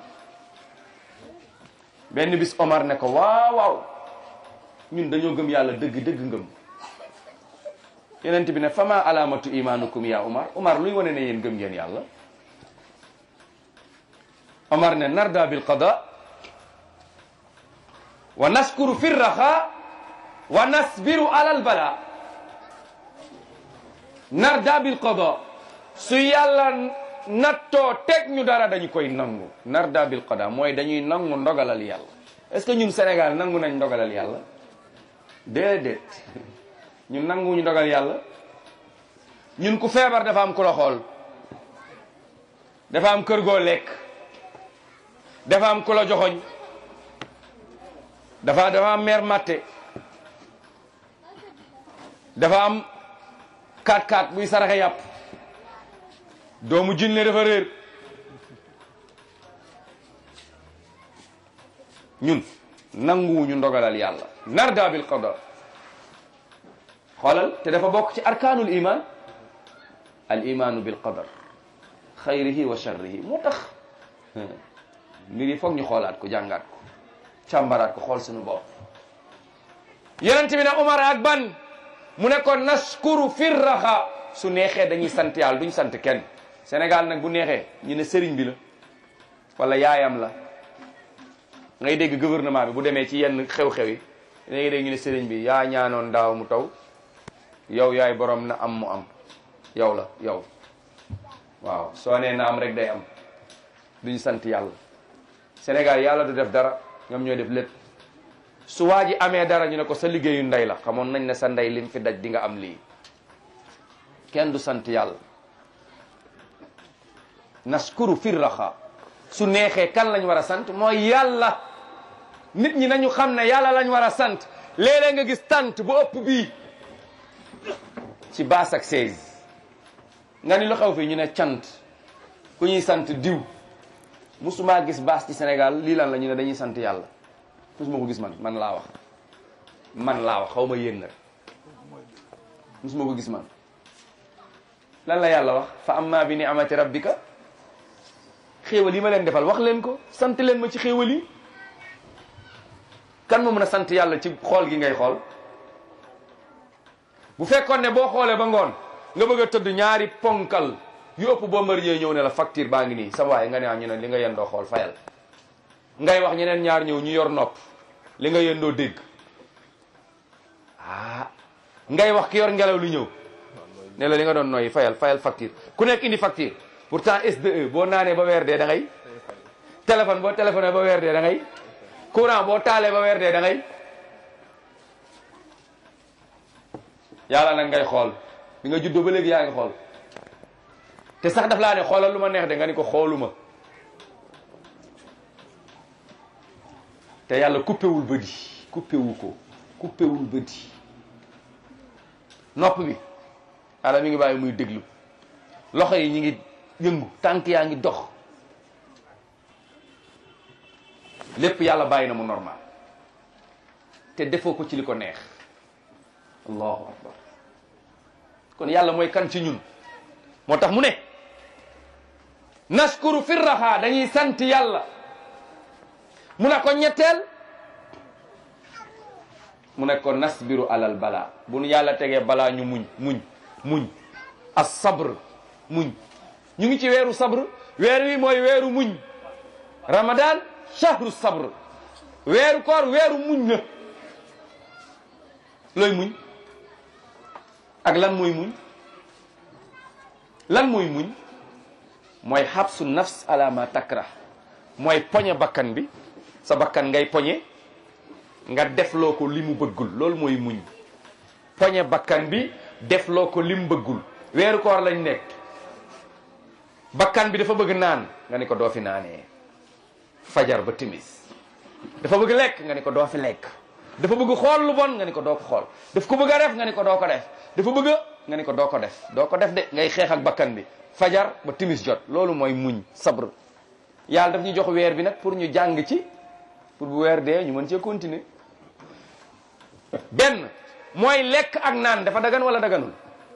benn bis Omar ne ko waaw waaw ñun dañoo gëm yàlla dëgg dëgg ngëm yonent bi ne fama alamatu imanukum ya Omar Omar luy wane ne yéen gëm ngeen yàlla Omar ne narda bil qada wa naskuru fi raxa wa nasbiru alal bala narda bil qada su yàlla nattoo teg ñu dara dañu koy nangu narda bil qada mooy dañuy nangu ndogalal yàlla est-ce que ñun Sénégal nangu nañ ndogalal yàlla déedéet ñun nanguñu ndogal yàlla ñun ku feebar dafa am ku la xool dafa am kër goo lekk dafa am ku la joxoñ dafa dafa am meer matte dafa am kaat kaat buy saraxe yàpp doomu jinne dafa réer ñun nanguwuñu ndogalal yàlla narda bil qadar xoolal te dafa bokk ci arkaanul iman al imaanu bil qadar xayrihi wa sharrihi moo tax mbir yi foog ñu xoolaat ko jàngaat ko càmbaraat ko xool suñu bopp yonent bi ne Umar ak ban mu ne ko naskuru firraxa su neexee dañuy sant yàlla duñ sant kenn Sénégal nag bu neexee ñu ne sëriñ bi la wala yaayam la ngay dégg gouvernement bi bu demee ci yenn xew-xew yi ngay dégg ñu ne sëriñ bi yaa ñaanoon daaw mu taw yow yaay borom na am mu am yow la yow waaw soo nee na am rek day am duñ sant yàlla Sénégal yàlla du def dara ñoom ñooy def lépp su waa ji amee dara ñu ne ko sa liggéeyu ndey la xamoon nañ ne sa ndey lim fi daj di nga am lii kenn du sant yàlla naskuru firraxa su neexee kan lañ war a sant mooy yàlla nit ñi nañu xam ne yàlla lañ war a sant léeg-léeg nga gis tant bu ëpp bii ci baas ak seize nga ni lu xew fii ñu ne cant ku ñuy sant diw musuma gis baas ci Sénégal lii lan la ñu ne dañuy sant yàlla musuma ko gis man man laa wax man laa wax xaw ma yéen nag musuma ko gis man lan la yàlla wax fa amma bi ni'mati rabbika xéewal yi ma leen defal wax leen ko sant leen ma ci xéewal yi kan moo mën a sant yàlla ci xool gi ngay xool bu fekkoon ne boo xoolee ba ngoon nga bëgg a tëdd ñaari ponkal yu ëpp Bombardier ñëw ne la facture baa ngi nii sa waaye nga ne ñu ne li nga yendoo xool fayal ngay wax ñeneen ñaar ñëw ñu yor nopp li nga yendoo dégg ah ngay wax ki yor ngelaw li ñëw ne la li nga doon noyyi fayal fayal facture ku nekk indi facture pourtant S D E boo naanee ba weer dee da ngay téléphone boo téléphoné ba weer dee da ngay courant boo taalee ba weer dee da ngay yàlla nag ngay xool bi nga juddoo ba léegi yaa ngi xool te sax daf laa ne xoolal lu ma neex de nga ni ko xooluma te yàlla coupé wul bët yi coupé wu ko coupé wul bët yi nopp bi yàlla mi ngi bàyyi muy déglu loxo yi ñi ngi yëngu tànk yaa ngi dox lépp yàlla bàyyi na mu normal te defoo ko ci li ko neex allahu akbar kon yàlla mooy kan ci ñun moo tax mu ne naskuru firraha dañuy sant yàlla mu ne ko ñetteel mu ne ko nasbiru alal bala bu nu yàlla tegee balaa ñu muñ muñ muñ as sabr muñ ñu ngi ci weeru sabr weer wi mooy weeru muñ ramadan shahru sabr weeru koor weeru muñ la looy muñ ak lan mooy muñ lan mooy muñ mooy xabsu nafs ala ma takrah mooy poñe bakkan bi sa bakkan ngay poñe nga defloo ko li mu bëggul loolu mooy muñ poñe bakkan bi defloo ko li mu bëggul weeru koor lañ nekk bakkan bi dafa bëgg naan nga ni ko doo fi naanee fajar ba timis dafa bëgg lekk nga ni ko doo fi lekk dafa bëgg xool lu bon nga ni ko doo ko xool daf ko bëgg a def nga ni ko doo ko def dafa bëgg nga ni ko doo ko def doo ko def de ngay xeex ak bakkan bi fajar ba timis jot loolu mooy muñ sabr yàlla daf ñu jox weer bi nag pour ñu jàng ci pour bu weer dee ñu mën cee continuer benn mooy lekk ak naan dafa dagan wala daganul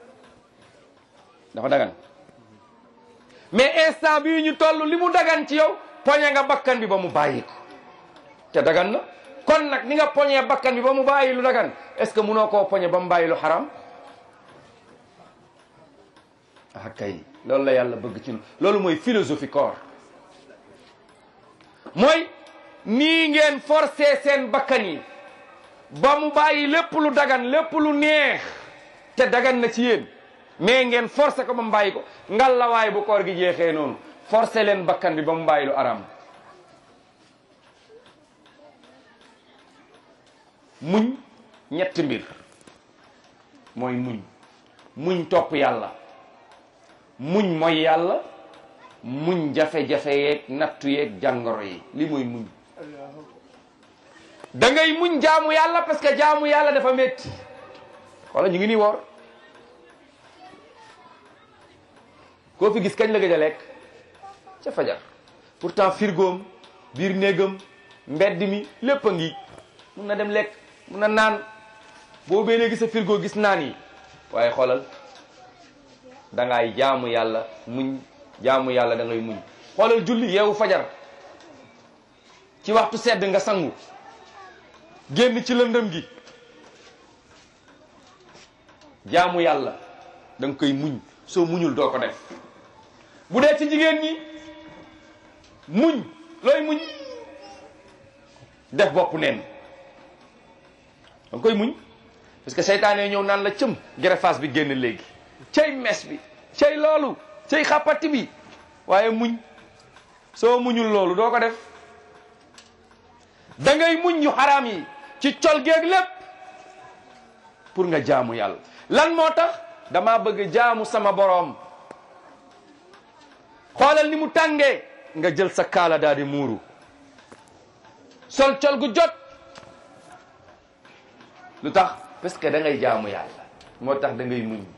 dafa dagan mais instant bii ñu toll li mu dagan ci yow poñe nga bakkan bi ba mu bàyyi ko te dagan na kon nag ni nga poñee bakkan bi ba mu bàyyi lu dagan est-ce que munoo koo poñe ba mu bàyyi lu xaram ah kay loolu la yàlla bëgg ci loolu mooy philosophie koor mooy nii ngeen forcé seen bakkan yi ba mu bàyyi lépp lu dagan lépp lu neex te dagan na ci yéen mais ngeen forcé ko ba mu bàyyi ko ngal la waay bu koor gi jeexee noonu forcé leen bakkan bi ba mu bàyyi lu aram muñ ñetti mbir mooy muñ muñ topp yàlla muñ mooy yàlla muñ jafe-jafe yeeg nattu yeeg jàngoro yi li mooy muñ da ngay muñ jaamu yàlla parce que jaamu yàlla dafa métti wala ñu ngi nii woor koo fi gis kañ la gëj a lekk ca fajar pourtant firgoom biir néegam mbedd mi lépp a ngi mun na dem lekk mun na naan boo beenee gis a firgoo gis naan yi waaye xoolal da ngay jaamu yàlla muñ jaamu yàlla da ngay muñ xoolal julli yeewu fajar ci waxtu sedd nga sangu génn ci lëndëm gi jaamu yàlla da nga koy muñ soo muñul doo ko def bu dee ci jigéen ñi muñ looy muñ def bopp neen da nga koy muñ parce que seytaane ñëw naan la cëm greffage bi génn léegi cey mes bi cey loolu cey xàppati bi waaye muñ soo muñul loolu doo ko def da ngay muñ yu xaraam yi ci col geeg lépp pour nga jaamu yàlla lan moo tax dama bëgg jaamu sama boroom xoolal ni mu tàngee nga jël sa kaala daal di muuru sol col gu jot lu tax parce que da ngay jaamu yàlla moo tax da ngay muñ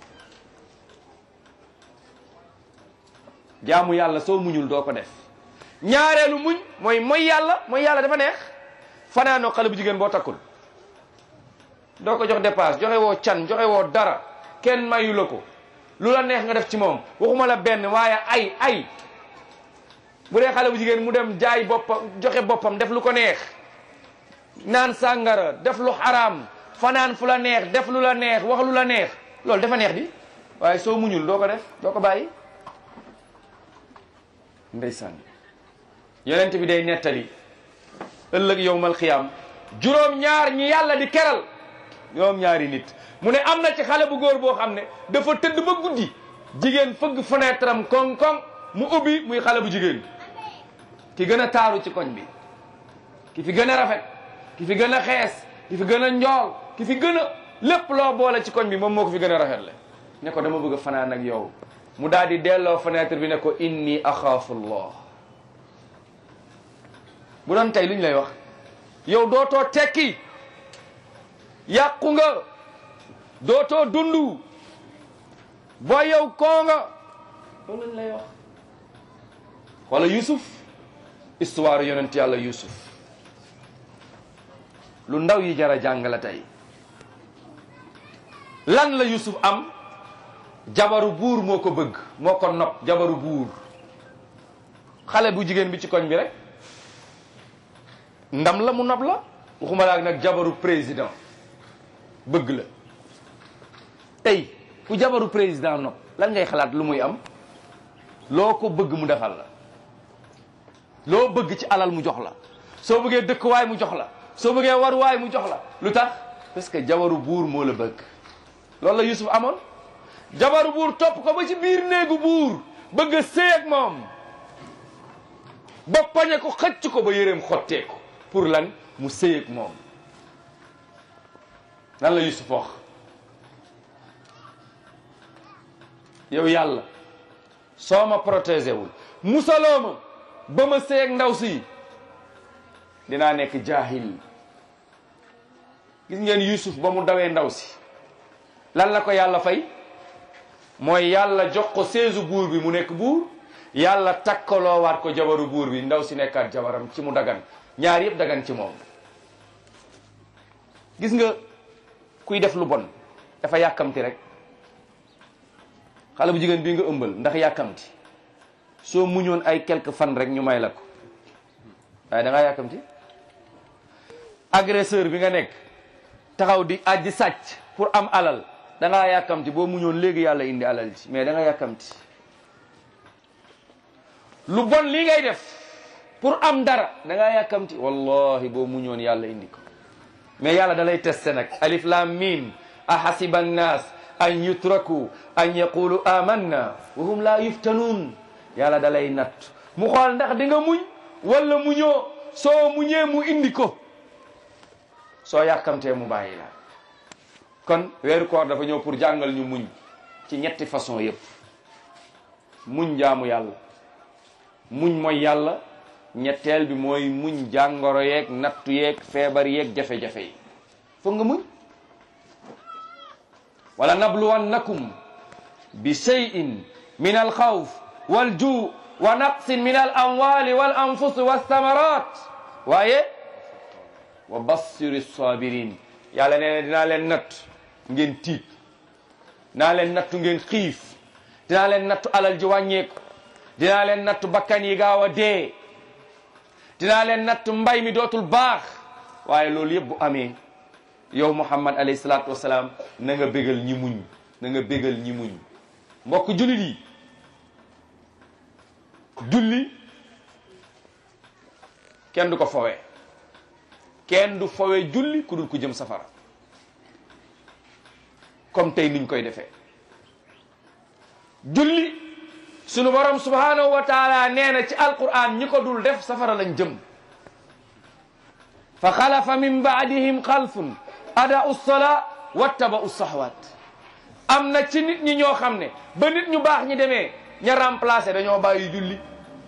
jaamu yàlla soo muñul doo ko def ñaareelu muñ mooy mooy yàlla mooy yàlla dafa neex fanaanoo xale bu jigéen boo takkul doo ko jox dépasse joxe woo can joxe woo dara kenn mayu la ko lu la neex nga def ci moom waxuma la benn waaye ay ay bu dee xale bu jigéen mu dem jaay boppam joxe boppam def lu ko neex naan sàngara def lu xaraam fanaan fu la neex def lu la neex wax lu la neex loolu dafa neex di waaye soo muñul doo ko def doo ko bàyyi ndeysaan yonent bi day nettali ëllëg yowmal xiyaam juróom ñaar ñi yàlla di keral ñoom ñaari nit mu ne am na ci xale bu góor boo xam ne dafa tëdd ba guddi jigéen fëgg fenêtre am koŋ koŋ mu ubbi muy xale bu jigéen ki gën a taaru ci koñ bi ki fi gën a rafet ki fi gën a xees ki fi gën a njool ki fi gën a lépp loo boole ci koñ bi moom moo ko fi gën a rafet le ne ko dama bëgg a fanaan ak yow mu daal di delloo fenêtre bi ne ko inni axaafu llah bu doon tey lu ñu lay wax yow dootoo tekki yàqu nga dootoo dundu boo yow koo nga loolu lañ lay wax wala Yusuf histoire yonent yàlla Yusuf lu ndaw yi jara jàng la tey lan la Yusuf am jabaru buur moo ko bëgg moo ko nopp jabaru buur xale bu jigéen bi ci koñ bi rek ndam la mu nopp la waxuma laa nag jabaru président bëgg la tey ku jabaru président nopp lan ngay xalaat lu muy am loo ko bëgg mu defal la loo bëgg ci alal mu jox la soo bëggee dëkkuwaay mu jox la soo bëggee waruwaay mu jox la lu tax parce que jabaru buur moo la bëgg loolu la Yusuf amoon jabaru buur topp ko ba ci biir néegu buur bëgg a sëy ak moom ba pañe ko xëcc ko ba yéreem xottee ko pour lan mu sëy ak moom lan la Yusuf wax yow yàlla soo ma protégé wul musaloo ma ba ma sëy ak ndaw si dinaa nekk jaahil gis ngeen Yusuf ba mu dawee ndaw si lan la ko yàlla fay mooy yàlla jox ko seesu buur bi mu nekk buur yàlla takkaloowaat ko jabaru buur bi ndaw si nekkaat jabaram ci mu dagan ñaar yëpp dagan ci moom gis nga kuy def lu bon dafa yàkkamti rek xale bu jigéen bii nga ëmbal ndax yàkkamti soo muñoon ay quelque fan rek ñu may la ko waaye da ngaa yàkkamti agresseur bi nga nekk taxaw di aji sàcc pour am alal da ngaa yàkkamti boo muñoon léegi yàlla indi alal ji mais da nga yàkkamti lu bon lii ngay def pour am dara da ngaa yàkkamti wallahi boo muñoon yàlla indi ko mais yàlla da lay testé nag alif lam mim ahasiba annas an yutraku an yaqulu amanna wa hum la yuftanun yàlla da lay natt mu xool ndax di nga muñ wala muñoo soo muñee mu indi ko soo yàkkamtee mu bàyyi la kon weeru koor dafa ñëw pour jàngal ñu muñ ci ñetti façon yépp muñ jaamu yàlla muñ mooy yàlla ñetteel bi mooy muñ jàngoro yeeg nattu yeeg feebar yeeg jafe-jafe yi foog nga muñ wala nabluwannakum bi shay'in min alxawf waljuu wa naqsin min al amwali wal anfus walthamarat waaye wa bassiri sabirin yàlla nee na dinaa leen natt ngeen tiit dinaa leen nattu ngeen xiif dinaa leen nattu alal ji wàññeeku dinaa leen nattu bakkan yi gaaw a dee dinaa leen nattu mbay mi dootul baax waaye loolu yëpp bu amee yow Muhammad alayhi salaatu wasalaam na nga bégal ñi muñ na nga bégal ñi muñ mbokk jullit yi julli kenn du ko fowee kenn du fowee julli ku dul ku jëm safara comme tey niñ koy defee julli sunu borom subhanahu wa taala nee na ci alquran ñi ko dul def safara lañ jëm fa xalafa min baadihim xalfun ada'u salaa wattaba'u sahwat am na ci nit ñi ñoo xam ne ba nit ñu baax ñi demee ña remplacé dañoo bàyyi julli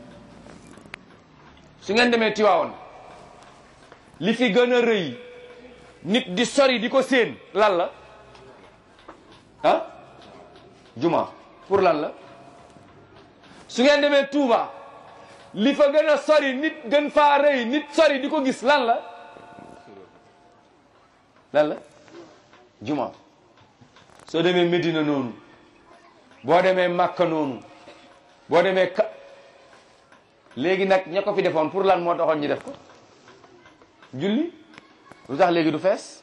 su ngeen demee Tiwaawoon li fi gën a rëy nit di sori di ko séen lan la ah juma pour lan la su ngeen demee Touba li fa gën a sori nit gën faa rëy nit sori di ko gis lan la lan la juma soo demee Medina noonu boo demee Makka noonu boo demee ka léegi nag ña ko fi defoon pour lan moo taxoon ñu def ko julli lu tax léegi du fees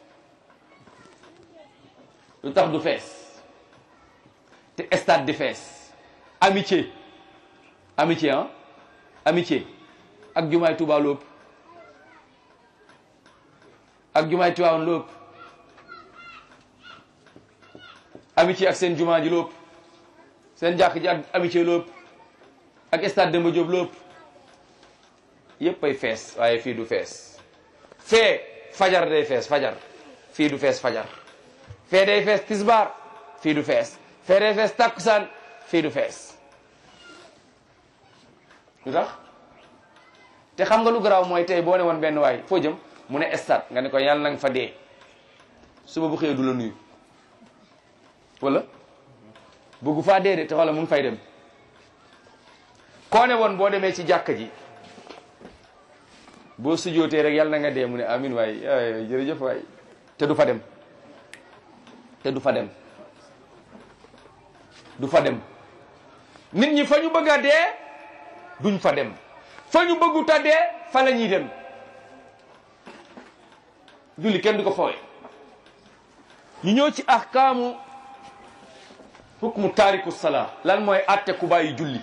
lu tax du fees te stade di fees amitié amitié ah amitié ak jumaay Tuubaa lu ëpp ak jumaay Tiwaawan lu ëpp amitié ak seen jumaa ji lu ëpp seen jàkk ji ak amitié lu ëpp ak stade Demba Diop lu ëpp yépp ay fees waaye fii du fees fee fajar day fees fajar fii du fees fajar fee day fees tisbaar fii du fees fee day fees takkusaan fii du fees lu tax te xam nga lu garaaw mooy tey boo ne woon benn waay foo jëm mu ne stade nga ne ko yàlla na nga fa dee suba bu xëyee du la nuyu wala bëggu faa dee de te xoola mu ngi fay dem koo ne woon boo demee ci jàkka ji boo sujootee rek yàlla na nga dee mu ne amin waay jërëjëf waay te du fa dem te du fa dem du fa dem nit ñi fa ñu bëgg a dee duñ fa dem fa ñu bëggu ta dee fa la ñuy dem julli kenn du ko foowe ñu ñëw ci ahkaamu hukmu taariku salaa lan mooy atte ku bàyyi julli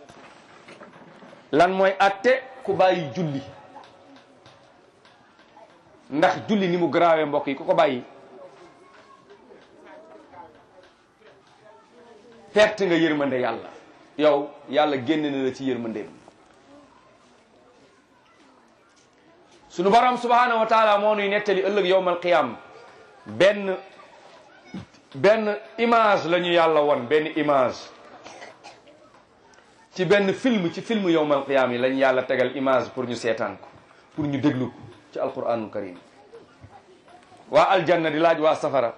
lan mooy atte ku bàyyi julli ndax julli ni mu garaawee mbokk yi ku ko bàyyi perte nga yërmande yàlla yow yàlla génne na la ci yërmandeem sunu borom subhanahu wa taala moo nuy nettali ëllëg yowmal qiyam benn benn image la ñu yàlla won benn image ci benn film ci film yowmal qiyam yi lañu yàlla tegal image pour ñu seetaan ko pour ñu déglu ko ci alquranul karim waa aljanna di laaj waa safara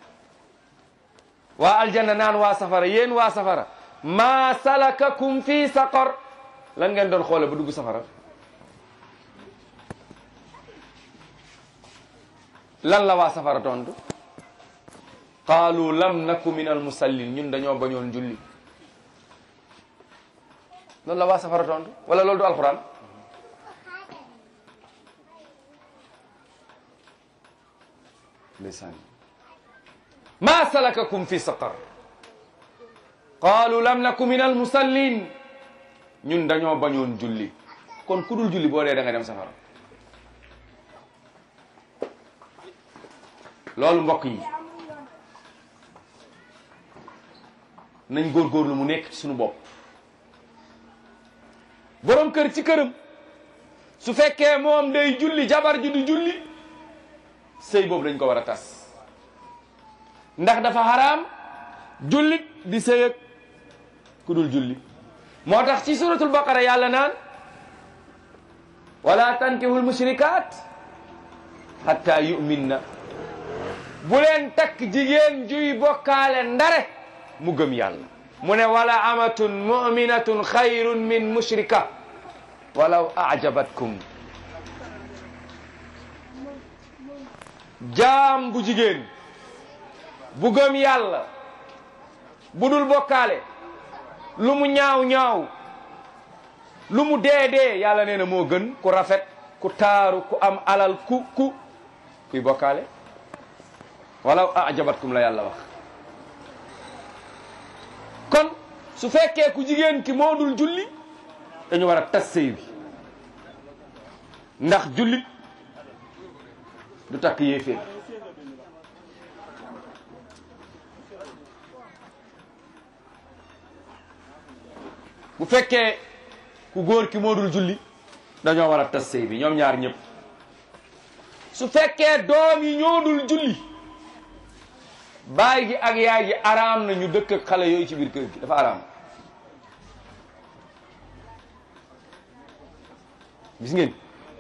waa aljanna naan waa safara yéen waa safara maa salakakum fi saqar lan ngeen doon xoole ba dugg safara lan la waa safara tontu qaalu lam naku min al musallin ñun dañoo bañoon julli loolu la waa safara tontu wala loolu du alquran ndeysaan ma salakakum fi saqar qaalu lam naku min al musallin ñun dañoo bañoon julli kon ku dul julli boo dee da nga dem safara loolu mbokk yi nañ góorgóorlu mu nekk ci suñu bopp borom kër ci këram su fekkee moom day julli jabar ji du julli sëy boobu dañ ko war a tas ndax dafa xaraam jullit di sëy ak ku dul julli moo tax ci suratul baqara yàlla naan wala tankihul mushrikat hatta yu'minna bu leen takk jigéen juy bokkaale ndare mu gëm yàlla mu ne wala amatun muminatun xayrun min mushrika walaw ajabatkum jaam bu jigéen bu gëm yàlla bu dul bokkaale lu mu ñaaw ñaaw lu mu dee dee yàlla nee na moo gën ku rafet ku taaru ku am alal ku ku kuy bokkaale walaw ajabatkum la yàlla wax. kon su fekkee ku jigéen ki moo dul julli dañu war a tas sëy bi ndax jullit du takk yéeféer bu fekkee ku góor ki moo dul julli dañoo war a tas sëy bi ñoom ñaar ñëpp su fekkee doom yi ñoo dul julli baay gi ak yaay gi araam na ñu dëkk ak xale yooyu ci biir kër gi dafa araam gis ngeen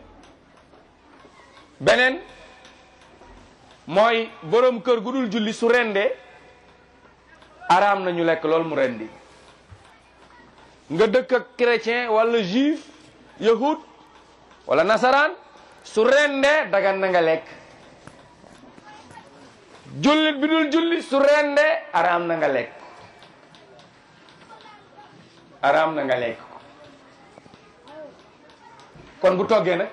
beneen mooy borom kër gu dul julli su rendee araam na ñu lekk lool mu rendi nga dëkk ak chrétien wala juif yahud wala nasaraan su rendee dagan na nga lekk jullit bi dul julli su rendee araam na nga lekk araam na nga lekk kon bu toggee nag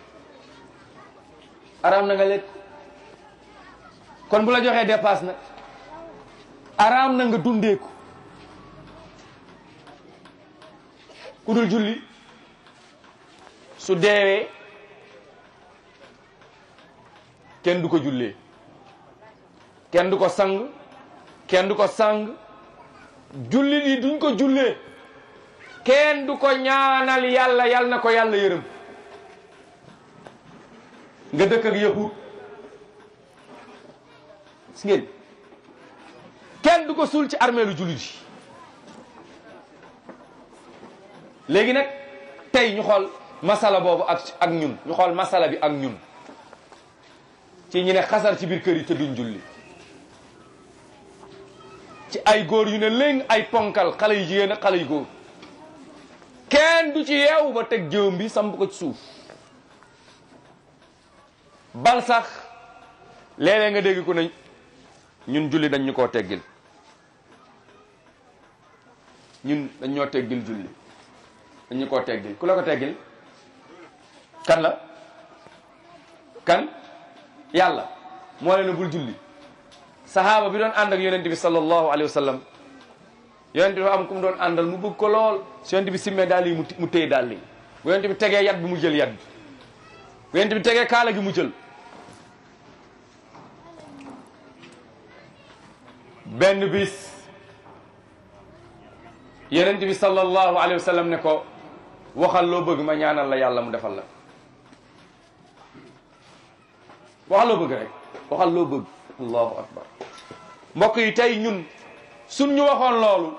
araam na nga lekk kon bu la joxee dépasse nag araam na nga dundee ko ku dul julli su deewee kenn du ko jullee kenn du ko sang kenn du ko sang jullit yi duñ ko jullee kenn du ko ñaanal yàlla yàlla na ko yàlla yërëm nga dëkk ak yahud gis ngeen kenn du ko suul ci armeelu jullit yi léegi nag tey ñu xool masala boobu ak ak ñun ñu xool masala bi ak ñun ci ñu ne xasar ci biir kër yi te duñ julli ci ay góor yu ne léegi ay ponkal xale yu jigéen ak xale yu góor kenn du ci yeewu ba teg jëwam bi samp ko ci suuf bal sax léeg-léeg nga dégg ku ne ñun julli dañ ñu koo teggil ñun dañ ñoo teggil julli dañ ñu koo teggil ku la ko teggil kan la kan yàlla moo leen bul julli sahaaba bi doon ànd ak yonent bi sallallahu alayhi wa sallam yonent bi dafa am ku mu doon àndal mu bëgg ko lool su yonent bi simmee daal yi mu téye daal yi bu yonent bi tegee yat bi mu jël yat bi bu yonent bi tegee kaala gi mu jël benn bis yonent bi sallallahu alayhi wa sallam ne ko waxal loo bëgg ma ñaanal la yàlla mu defal la waxal loo bëgg rek waxal loo bëgg allahu akbar mbokk yi tey ñun suñ ñu waxoon loolu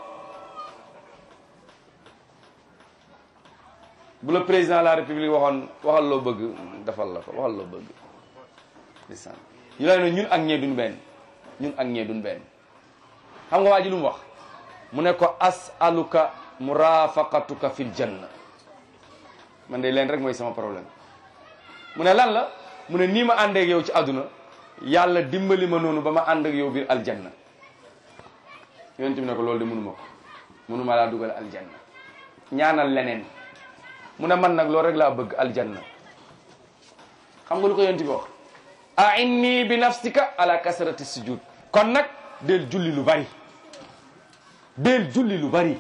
bu la président de la république waxoon waxal loo bëgg defal la ko waxal loo bëgg ndeysaan ñu lay ne ñun ak ñee duñ benn ñun ak ñee duñ benn xam nga waa ji lu mu wax mu ne ko as'aluka murafaqatuka fil janna man de leen rek mooy sama problème mu ne lan la mu ne nii ma ànd ak yow ci àdduna yàlla dimbali ma noonu ba ma ànd ak yow biir aljanna yonent bi ne ko loolu de mënuma ko mënuma laa dugal aljanna ñaanal leneen mu ne man nag loolu rek laa bëgg aljanna xam nga lu ko yonent bi wax a'inni bi nafsika ala kasrati sujud kon nag del julli lu bari del julli lu bari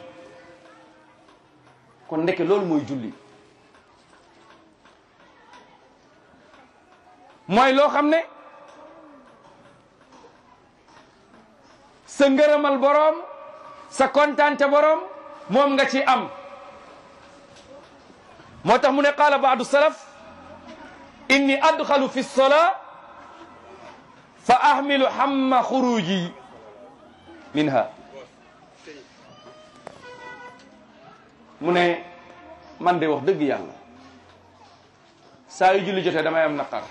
kon ndeke loolu mooy julli mooy loo xam ne sa ngërëmal boroom sa kontaante boroom moom nga ci am moo tax mu ne qaala baadu salaf inni adxalu fi lsolaa fa ahmilu hamma xuruji minha mu ne man de wax dëgg yàlla saa yu julli jotee damay am naqar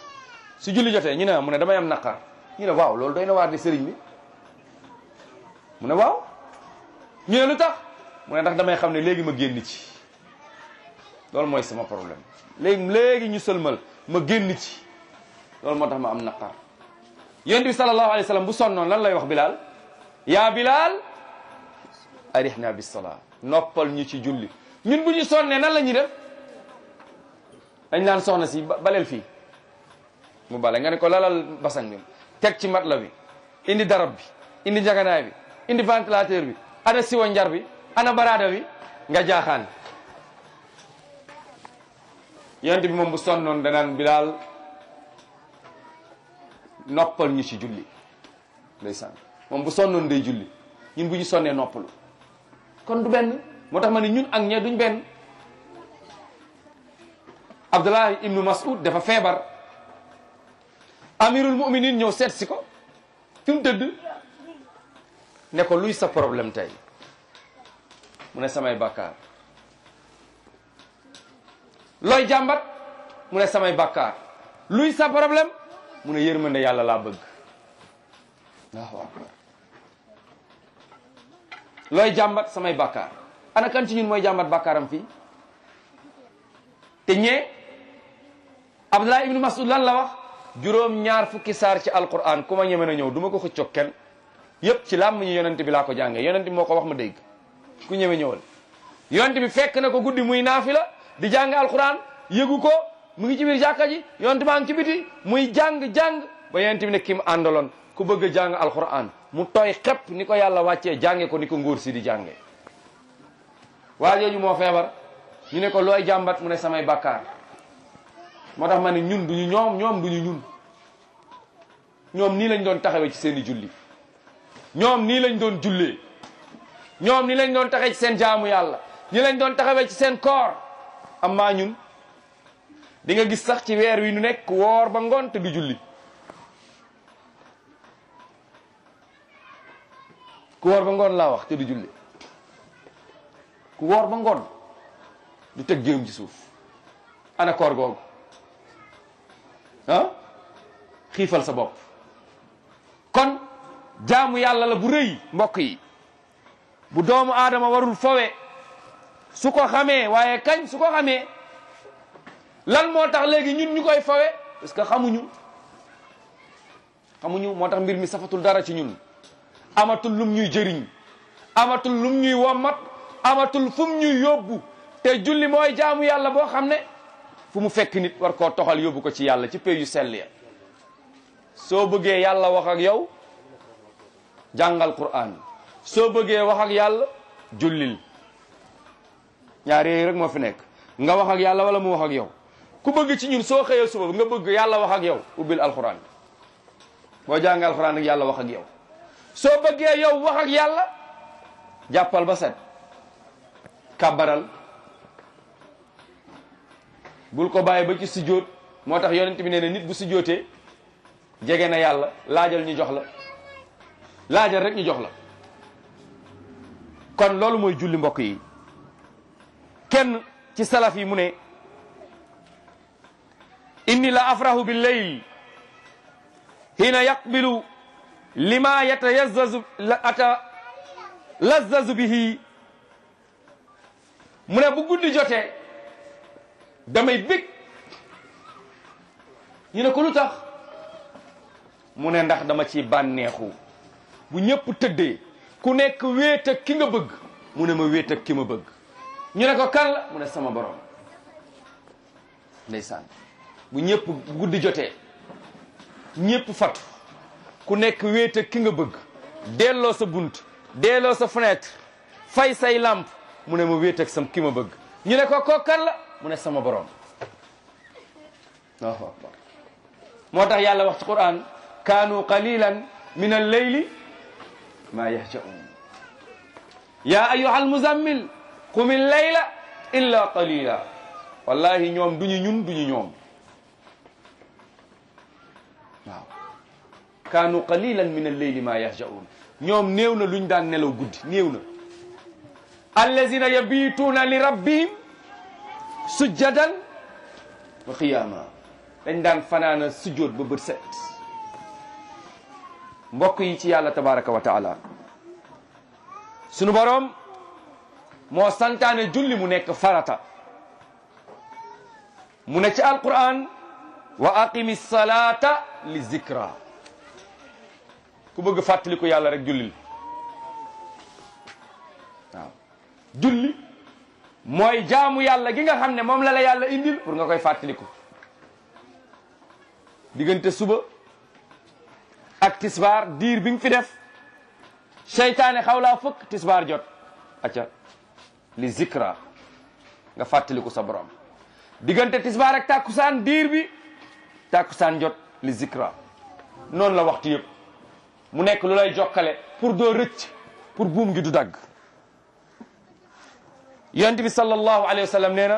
su julli jotee ñu ne mu ne damay am naqar ñu ne waaw loolu doy na waar di sëriñ bi mu ne waaw ñu ne lu tax mu ne ndax damay xam ne léegi ma génn ci loolu mooy sama problème léegi léegi ñu sëlmal ma génn ci loolu moo tax ma am naqar yonent bi sallallahu alayhi wa sallam bu sonnoon lan lay wax Bilal yaa Bilal arihna bis salaa noppal ñu ci julli ñun bu ñu sonnee nan la ñuy def dañ naan soxna si baleel fii mu bale nga ne ko lalal basang bi teg ci matla bi indi darab bi indi njaganaay bi indi ventilateur bi ana siwo njar bi ana baraada bi nga jaaxaan yonent bi moom bu sonnoon danaan Bilal noppal ñu ci julli ndeysaan moom bu sonnoon day julli ñun bu ñu sonnee noppalu kon du benn moo tax ma ne ñun ak ñe duñ benn Abdullah ibnu Mas'ud dafa feebar amirul mu'minin ñëw seet si ko fi mu tëdd ne ko luy sa problème tey mu ne samay bàkkaar looy jàmbat mu ne samay bàkkaar luy sa problème mu ne yërmande yàlla laa bëgg Allahu akbar looy jàmbat samay bàkkaar ana kan ci ñun mooy jàmbat bàkkaaram fii te ñee Abdullah ibnu Mas'ud lan la wax juróom ñaar fukki saar ci alquran ku ma ñeme na ñëw du ma ko xëccoog kenn yépp ci làmm ñu yonent bi laa ko jàngee yonent bi moo ko wax ma dégg ku ñeme ñëwal yonent bi fekk na ko guddi muy naafila di jàng alquran yëgu ko mu ngi ci biir jàkka ji yonent baa ngi ci biti muy jàng-jàng ba yonent bi ne ki mu àndaloon ku bëgg a jàng alquran mu tooy xepp ni ko yàlla wàccee jànge ko ni ko ngóor si di jànge waa jooju moo feebar ñu ne ko looy jàmbat mu ne samay bàkkaar moo tax ma ne ñun duñu ñoom ñoom duñu ñun ñoom nii lañ doon taxawee ci seen i julli ñoom nii lañ doon jullee ñoom nii lañ doon taxawee ci seen jaamu yàlla nii lañ doon taxawee ci seen koor amma ñun di nga gis sax ci weer wi nu nekk woor ba ngoon te du julli ku woor ba ngoon laa wax te du julli ku woor ba ngoon du teg jëm ci suuf ana koor googu ah xiifal sa bopp kon jaamu yàlla la bu rëy mbokk yi bu doomu aadama warul fowe su ko xamee waaye kañ su ko xamee lan moo tax léegi ñun ñu koy fowe parce que xamuñu xamuñu moo tax mbir mi safatul dara ci ñun amatul lum ñuy jëriñ amatul lum ñuy wommat amatul fum ñuy yóbbu te julli mooy jaamu yàlla boo xam ne fu mu fekk nit war koo toxal yóbbu ko ci yàlla ci pay yu sell ya soo bëggee yàlla wax ak yow jàngal Qur'an soo bëggee wax ak yàlla jullil ñaar yooyu rek moo fi nekk nga wax ak yàlla wala mu wax ak yow ku bëgg ci ñun soo xëyee suba nga bëgg yàlla wax ak yow ubbil alquran boo jàngal alquran ak yàlla wax ak yow soo bëggee yow wax ak yàlla jàppal ba set kàbbaral bul ko bàyyi ba ci sujjóot moo tax yonent bi nee na nit bu sujjóotee jege na yàlla laajal ñu jox la laajal rek ñu jox la kon loolu mooy julli mbokk yi kenn ci salaf yi mu ne inni la afrahu bil layl hina yaqbilu lima yatayazzazu ata lazzazu bihi mu ne bu guddi jotee damay bég ñu ne ko lu tax mu ne ndax dama ci bànneexu bu ñëpp tëddee ku nekk wéet ak ki nga bëgg mu ne ma wéet ak ki ma bëgg ñu ne ko kan la mu ne sama borom ndeysaan bu ñëpp guddi jotee ñëpp fatu ku nekk wéet ak ki nga bëgg delloo sa bunt delloo sa fenêtre fay say lampe mu ne ma wéet ak sam ki ma bëgg ñu ne ko ko kan la mu ne sama borom Allahu akbar moo tax yàlla wax ci Qur'an kaanu qalilan min al-layli ma yahja'un ya ayyuha al-muzammil qum al-layla illa qalila wallahi ñoom duñu ñun duñu ñoom waaw kaanu qalilan min al-layli ma yahja'un ñoom néew na luñ daan nelaw guddi néew na allazina yabituuna li rabbihim sujjadan wa qiyaama dañ daan fanaana sujjoot ba bët set mbokk yi ci yàlla tabaraka wa taala sunu boroom moo santaane julli mu nekk farata mu ne ci alquran wa aqimi salata li zikra ku bëgg fàttaliku yàlla rek jullil waaw julli mooy jaamu yàlla gi nga xam ne moom la la yàlla indil pour nga koy fàttaliku diggante suba ak tisbaar diir bi nga fi def seytaane xaw laa fëkk tisbaar jot acca li zikra nga fàttaliku sa borom diggante tisbaar ak tàkkusaan diir bi tàkkusaan jot li zikra noonu la waxtu yëpp mu nekk lu lay jokkale pour doo rëcc pour buum gi du dagg yonent bi sallallahu alayhi wa sallam nee na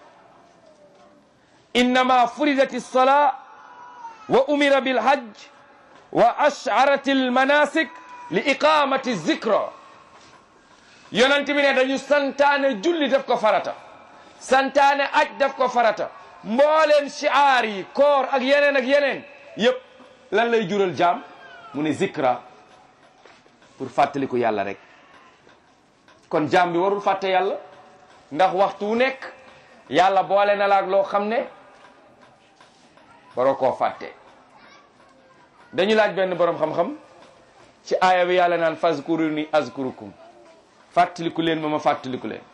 innama furidati lsolaa wa umira bilhajj wa ash'arati almanasik li iqamati zikra yonent bi ne dañu santaane julli def ko farata santaane aj def ko farata mbooleen shi'aar yi koor ak yeneen ak yeneen yëpp lan lay jural jaam mu ne zikra pour fàttaliku yàlla rek kon jaam bi warul fàtte yàlla ndax waxtu wu nekk yàlla boole na la ak loo xam ne waroo koo fàtte dañu laaj benn boroom xam-xam ci aaya bi yàlla naan fazkuruni azkurukum fàttaliku leen ma ma fàttaliku leen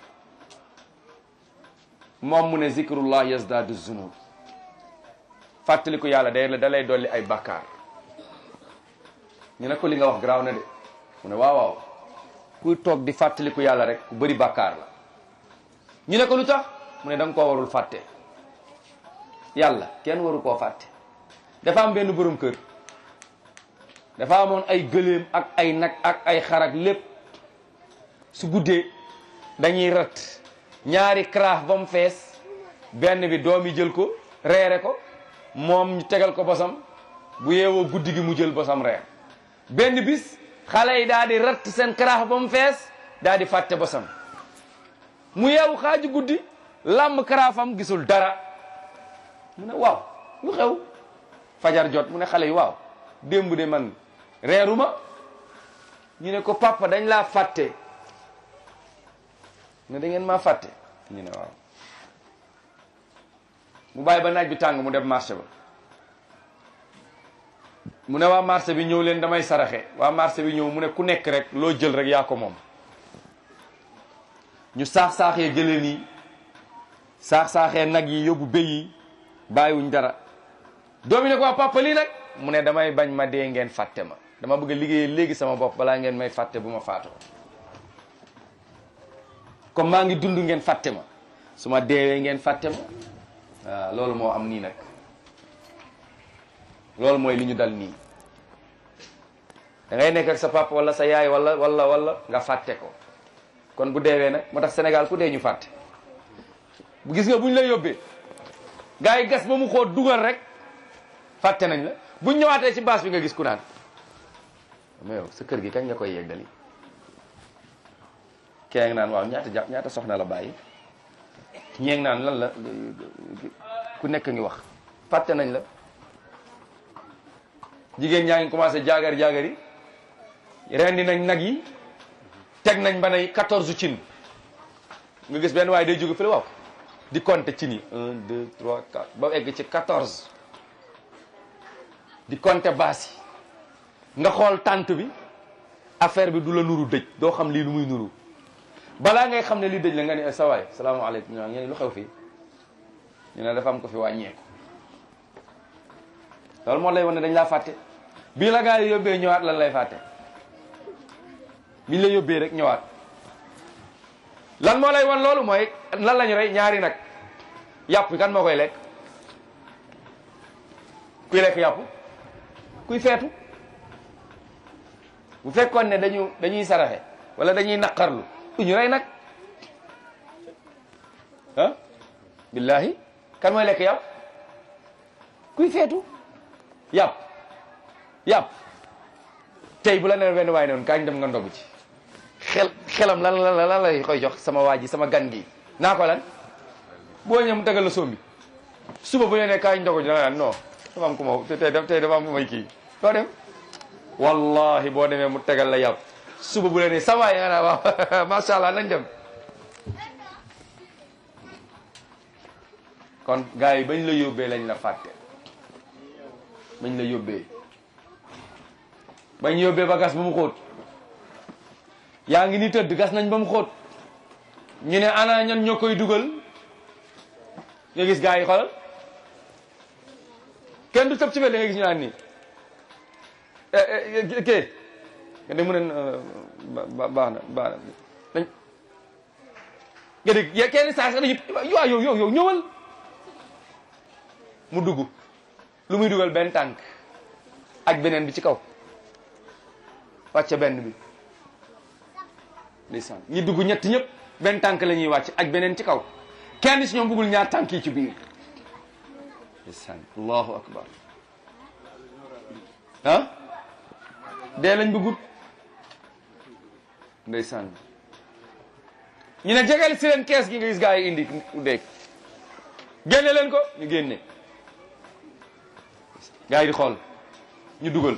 moom mu ne zikrullah yazdadu zunub fàttaliku yàlla day la da lay dolli ay bakkaar ñu ne ko li nga wax garaaw na de mu ne waaw waaw kuy toog di fàttaliku yàlla rek ku bëri bakkaar la ñu ne ko lu tax mu ne da nga koo warul fàtte yàlla kenn waru koo fàtte dafa am benn borom kër dafa amoon ay gëléem ak ay nag ak ay xarak lépp su guddee dañuy rat ñaari karaaf ba mu fees benn bi doom yi jël ko reere ko moom ñu tegal ko bosam bu yeewoo guddi gi mu jël bosam reer benn bis xale yi daal di rat seen karaaf ba mu fees daal di fàtte bosam mu yeewu xaaju guddi làmb karaafam gisul dara mu ne waaw lu xew fajar jot mu ne xale yi waaw démb de man reeruma ñu ne ko papa dañ laa fàtte ne da ngeen maa fàtte ñu ne waaw mu bàyyi ba naaj bi tàng mu dem marché ba mu ne waa marché bi ñëw leen damay saraxe waa marché bi ñëw mu ne ku nekk rek loo jël rek yaa ko moom ñu saax-saaxee gëléem yi saax-saaxee nag yi yóbbu béy yi bàyyiwuñ dara doomi ne ko waa papa lii nag mu ne damay bañ ma dee ngeen fàtte ma dama bëgg a liggéeyee léegi sama bopp balaa ngeen may fàtte bu ma faatoo comme maa ngi dund ngeen fàtte ma su ma deewee ngeen fàtte ma waaw loolu moo am nii nag loolu mooy li ñu dal nii da ngay nekk ak sa papa wala sa yaay wala wala wala nga fàtte ko kon bu deewee nag moo tax Sénégal ku dee ñu fàtte bu gis nga buñ la yóbbee gars yi gas ba mu xool dugal rek fàtte nañ la buñ ñëwaatee ci bâche bi nga gis ku naan mais yow sa kër gi kañ nga koy yeggali kee ngi naan waaw ñaata jàpp ñaata soxna la bàyyi ñee ngi naan lan la ku nekk ngi wax fàtte nañ la jigéen ñaa ngi commencé jaagar jaagar yi rendi nañ nag yi teg nañ ba nay quatorze cin nga gis benn waaye day jóge fële waaw di compter cin yi un deux trois quatre ba egg ci quatorze di compter baas yi nga xool tànt bi affaire bi du la nuru dëj doo xam lii lu muy nuru balaa ngay xam ne lii dëj la nga ne sa waay salaamaaleykum ñoo ngeen lu xew fii ñu ne dafa am ko fi wàññeeku loolu moo lay wan ne dañ laa fàtte bii la gaa yi yóbbee ñëwaat lan lay fàtte biñ la yóbbee rek ñëwaat lan moo lay wan loolu mooy lan lañu rey ñaari nag yàpp kan moo koy lekk kuy lekk yàpp kuy feetu bu fekkoon ne dañu dañuy saraxe wala dañuy naqarlu du ñu rey nag ah billahi kan mooy lekk yàpp kuy feetu yàpp yàpp tey bu la ne benn waay noonu kañ dem nga ndogu ci xel xelam lan lan lan lay koy jox sama waa ji sama gan gi naa ko lan boo ñëw mu tegal la sombi suba bu ne kañ ndogu ci da nga naan non dafa am ku ma tey tey dafa am ku may kii doo dem wallahi boo demee mu tegal la yàpp suba bu leen ne ça va yaa waaw macha allah nañ dem. kon gars yi bañ la yóbbee lañ la fàtte bañ la yóbbee bañ yóbbee ba gas ba mu xóot yaa ngi ni tëdd gas nañ ba mu xóot ñu ne ana ñan ñoo koy dugal nga gis gars yi xoolal kenn du tëb ci benn da nga gis ñu naan nii kii nga mu ne baax na baax na dañ nga dégg kenn saa sax dañuy waaw yow yow yow ñëwal mu dugg lu muy dugal benn tànk ak beneen bi ci kaw wàcce benn bi ndeysaan ñi dugg ñett ñëpp benn tànk la ñuy wàcc ak beneen ci kaw kenn si ñoom bëggul ñaar tànk yi ci biir ndeysaan allahu akbar ah dee lañ bëggut ndeysaan ñu ne jegeel si leen kees gi nga gis gaa yi indi dégg génne leen ko ñu génne gaa yi di xool ñu dugal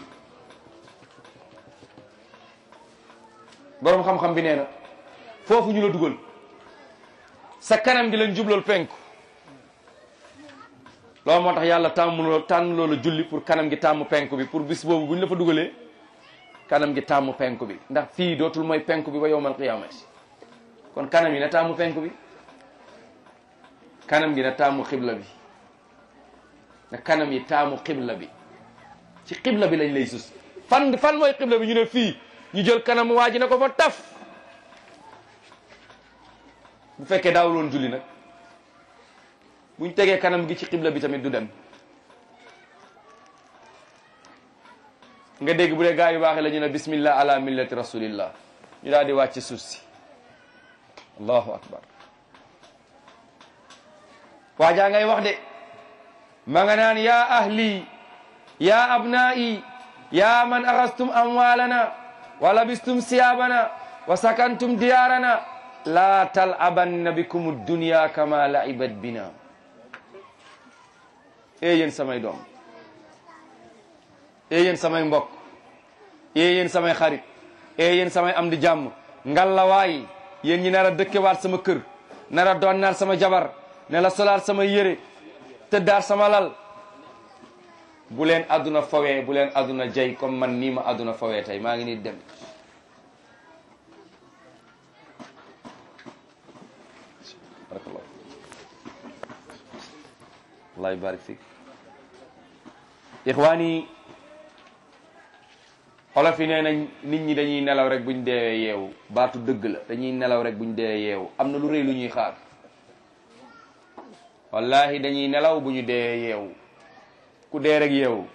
boroom xam-xam bi nee na foofu ñu la dugal sa kanam gi leen jublool penku loolu moo tax yàlla tàmm tànn loola julli pour kanam gi tàmm penku bi pour bis boobu bu ñu la fa dugalee kanam gi tàmm penku bi ndax fii dootul mooy penku bi ba yowmal qiyaamati kon kanam yi na tàmm penku bi kanam gi na tàmm xibla bi na kanam yi taamu xibla bi ci xibla bi lañ lay sus fan fan mooy xibla bi ñu ne fii ñu jël kanam waa ji na ko fa taf bu fekkee daawul woon julli nag buñ tegee kanam gi ci xibla bi tamit du dem nga dégg bu dee gaa yu baaxee la ñu ne bismillah ala millati rasulillah ñu daal di wàcc suuf si allahu akbar waajaa ngay wax de ma nga naan ya ahli ya abnai ya man axastum amwalana wa labistum siyabana wa sakantum diyarana la talabanna bikum ad-dunya kama laibat bina e yéen samay doom e yéen samay mbokk e yéen samay xarit e yéen samay am di jàmm ngallawaay yéen ñi nar a dëkkewaat sama kër nar a doon naat sama jabar ne la solaat sama yére tëddaat sama lal bu leen àdduna fawee bu leen àdduna jay comme man nii ma àdduna fawee tey maa ngi nii dem barakallah allah yubarik fik ixwaani xolof yi nee nañ nit ñi dañuy nelaw rek buñ deewee yeewu baatu dëgg la dañuy nelaw rek buñ deewee yeewu am na lu rëy lu ñuy xaar wallahi dañuy nelaw bu ñu dee yeewu ku dee rek yeewu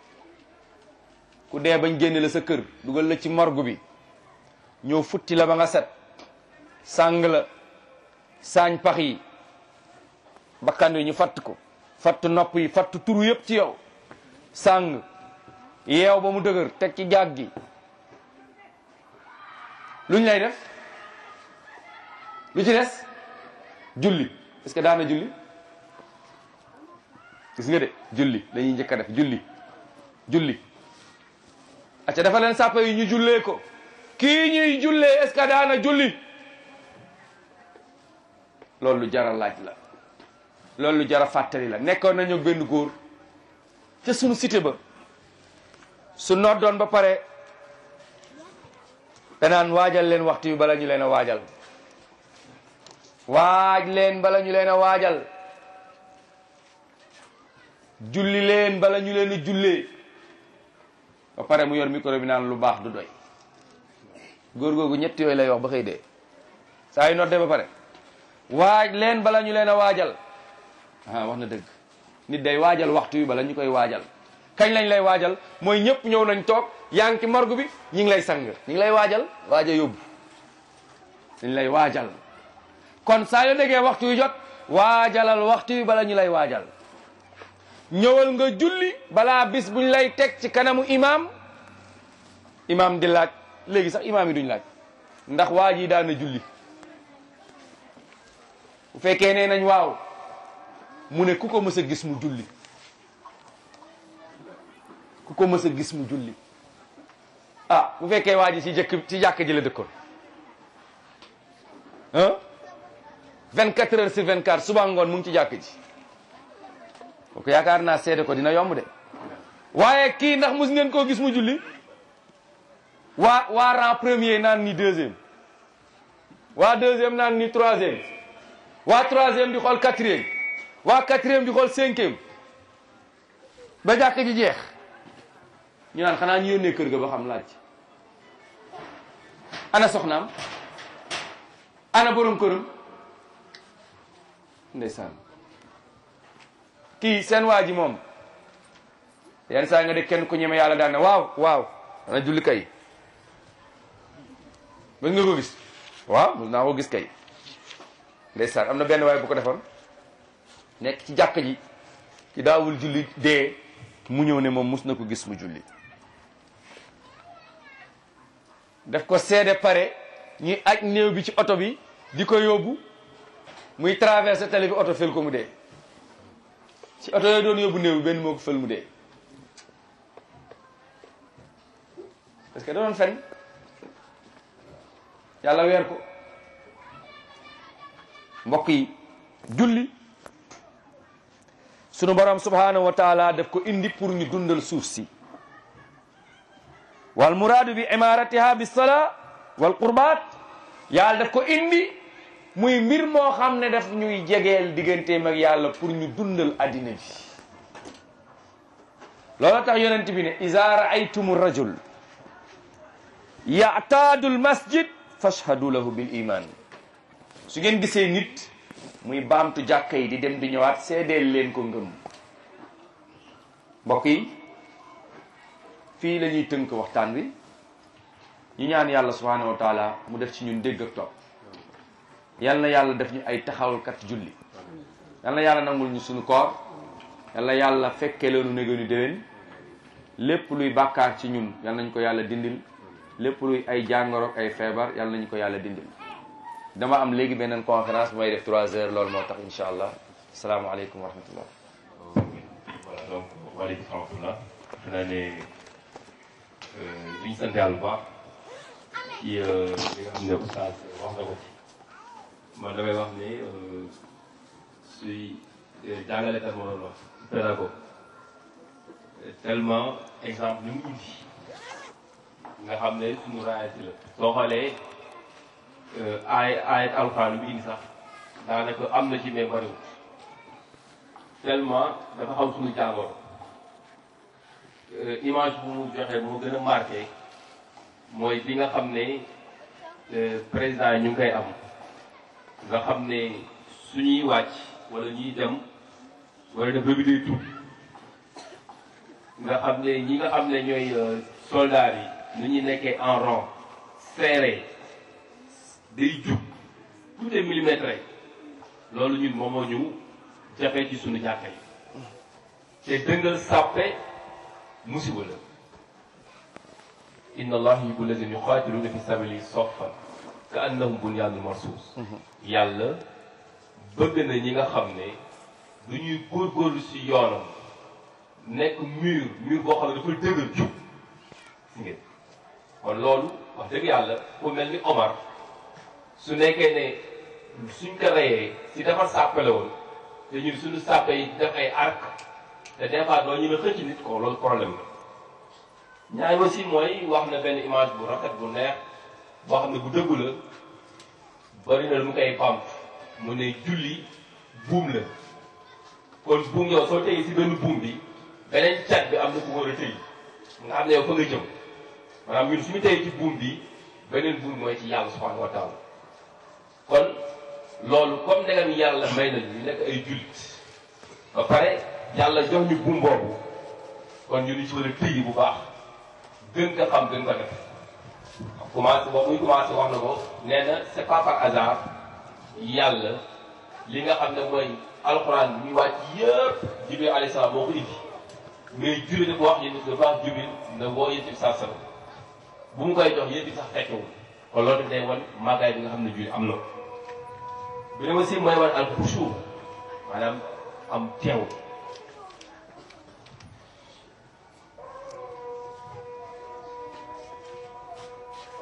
ku dee bañ génne la sa kër dugal la ci morgue bi ñëw futti la ba nga set sàng la saañ pax yi bakkan yi ñu fatt ko fatt nopp yi fatt turu yëpp ci yow sàng yeew ba mu dëgër teg ci jaag gi luñ lay def lu ci des julli est-ce que daana julli gis nga de julli dañuy njëkk a def julli julli acca dafa leen sàppa yi ñu jullee ko kii ñuy jullee est-ce que daana julli loolu lu jara laaj la loolu lu jara fàttali la nekkoon nañu benn góor ca sunu cité ba su noddoon ba pare danaan waajal leen waxtu yu bala ñu leen a waajal waaj leen bala ñu leen a waajal julli leen bala ñu leen a jullee ba pare mu yor micro bi naan lu baax du doy góor googu ñett yooyu lay wax ba xëy dee saa yu noddee ba pare waaj leen bala ñu leen a waajal ah wax na dëgg nit day waajal waxtu yu bala ñu koy waajal kañ lañ lay waajal mooy ñëpp ñëw nañ toog yaa ngi ci morgue bi ñi ngi lay sang ñi ngi lay waajal waaja yóbbu dañ lay waajal kon saa yoo déggee waxtu yu jot waajalal waxtu yu bala ñu lay waajal ñëwal nga julli balaa bis buñ lay teg ci kanamu imam imam di laaj léegi sax imam yi duñ laaj ndax waa ji daan na julli bu fekkee nee nañ waaw mu ne ku ko mës a gis mu julli ku ko mës a gis mu julli ah bu fekkee waa ji ci jëkk ci jàkk ji la dëkkoon ah vingt-quatre heures sur vingt-quatre suba ngoon mu ngi ci jàkk ji kooku yaakaar naa seede ko dina yomb de waaye kii ndax mus ngeen koo gis mu julli waa waa rang premier naan ni deuxième waa deuxième naan ni troisième waa troisième di xool quatrième waa quatrième di xool cinquième ba jàkk ji jeex ñu naan xanaa ñu yónnee kër ga ba xam laaj ana soxnaam ana borom këram ndeysaan kii seen waa ji moom yenn saa nga de kenn ku ñeme yàlla daan ne waaw waaw dana julli kay mën nga ko gis waaw mën naa ko gis kay ndeysaan am na benn waay bu ko defoon nekk ci jàkk ji ki daawul julli dee mu ñëw ne moom mus na ko gis mu julli daf ko seede pare ñuy aj néew bi ci oto bi di ko yóbbu muy traversé télé bi oto fel ko mu dee ci oto yooyu doon yóbbu néew bi benn moo ko fel mu dee parce que da doon fen yàlla weer ko mbokk yi julli sunu borom subhanahu wa taala daf ko indi pour ñu dundal suuf si wal muraadu bi imaratiha bis sala wal qurbat yàlla daf ko indi muy mbir moo xam ne daf ñuy jegeel digganteem ak yàlla pour ñu dundal addina bi loolu tax yonent bi ne iza raaytumu rajul ya'taadu al masjid fashhadu lahu bil iman su ngeen gisee nit muy baamtu jàkka yi di dem di ñëwaat seedeel leen ko ngëm mbokk yi fii la ñuy tënk waxtaan wi ñu ñaan yàlla subhanahu wa taala mu def ci ñun dégg ak topp yal na yàlla def ñu ay taxawalkat julli yal na yàlla nangul ñu suñu koor yal na yàlla fekkee leenu négéenu déwén lépp luy bàkkaar ci ñun yal nañ ko yàlla dindil lépp luy ay jàngoro ay feebar yal nañu ko yàlla dindil dama am léegi beneen conférence bu may def trois heures loolu moo tax incha allah asalaamaaleykum wa rahmatullah. voilà donc waaleykum salaam. xanaa ne li ñu sant yàlla bu baax ci li nga xam ne oustaz wax na ko ci man damay wax ne suy jàngalekat moo doon wax pédagogue tellement exemple ni mu indi nga xam ne suñu raayati la soo xoolee aay aayat alxuraan bi indi sax daanaka am na ci mais bariwul tellement dafa xam suñu jàngoro image bu mu joxe moo gën a marqué mooy bi nga xam ne président yi ñu ngi koy am nga xam ne suñuy wàcc wala ñuy dem wala def revue des troupes nga xam ne ñi nga xam ne ñooy soldats yi nu ñuy nekkee en rang serré day jub tout est millimétré loolu ñun moom moo ñu jafe ci suñu jàkka yi te dëngal sàppe musiba la inna allaha yuhibbu allazina yuqatiluna fi sabili saffan ka annahum bunyanun marsus yàlla bëgg na ñi nga xam ne du ñuy góorgóorlu si yoonam nekk mur mur boo xam ne dafa dëgër jub si ngeen kon loolu wax dëgg yàlla ku mel ni Omar su nekkee ne suñ ko reyee si defar sàppe la woon te ñun suñu sàppe yi def ay arc te des fois doo ñu ne xëcc nit ko loolu problème la ñaari aussi mooy wax na benn image bu rafet bu neex boo xam ne bu dëggu la bari na lu mu koy bamp mu ne julli buum la kon buum yow soo tegee si benn buum bi beneen cat bi am na ku war a tëy nga xam ne yow fa nga jëm maanaam ñun suñu tey ci buum bi beneen buum mooy ci yàlla subhanahu wa taala kon loolu comme ndegam yàlla may nañu ñu nekk ay jullit ba pare yàlla jox ñu buum boobu kon ñu ni ci war a tëyi bu baax gën ko xam gën ko def commencé boobu muy commencé wax na ko nee na c'est pas par hasard yàlla li nga xam ne mooy alxuraan bi muy wàcc yëpp Jibril alayhi salaam moo ko indi mais julli dafa wax yéen dafa wax Jibril na woo yéen bi saa sala bu mu koy jox yéen bi sax fekkewul kon loolu daf day wan màggaay bi nga xam ne julli am na ko bi ne aussi mooy wan al xushu maanaam am teewul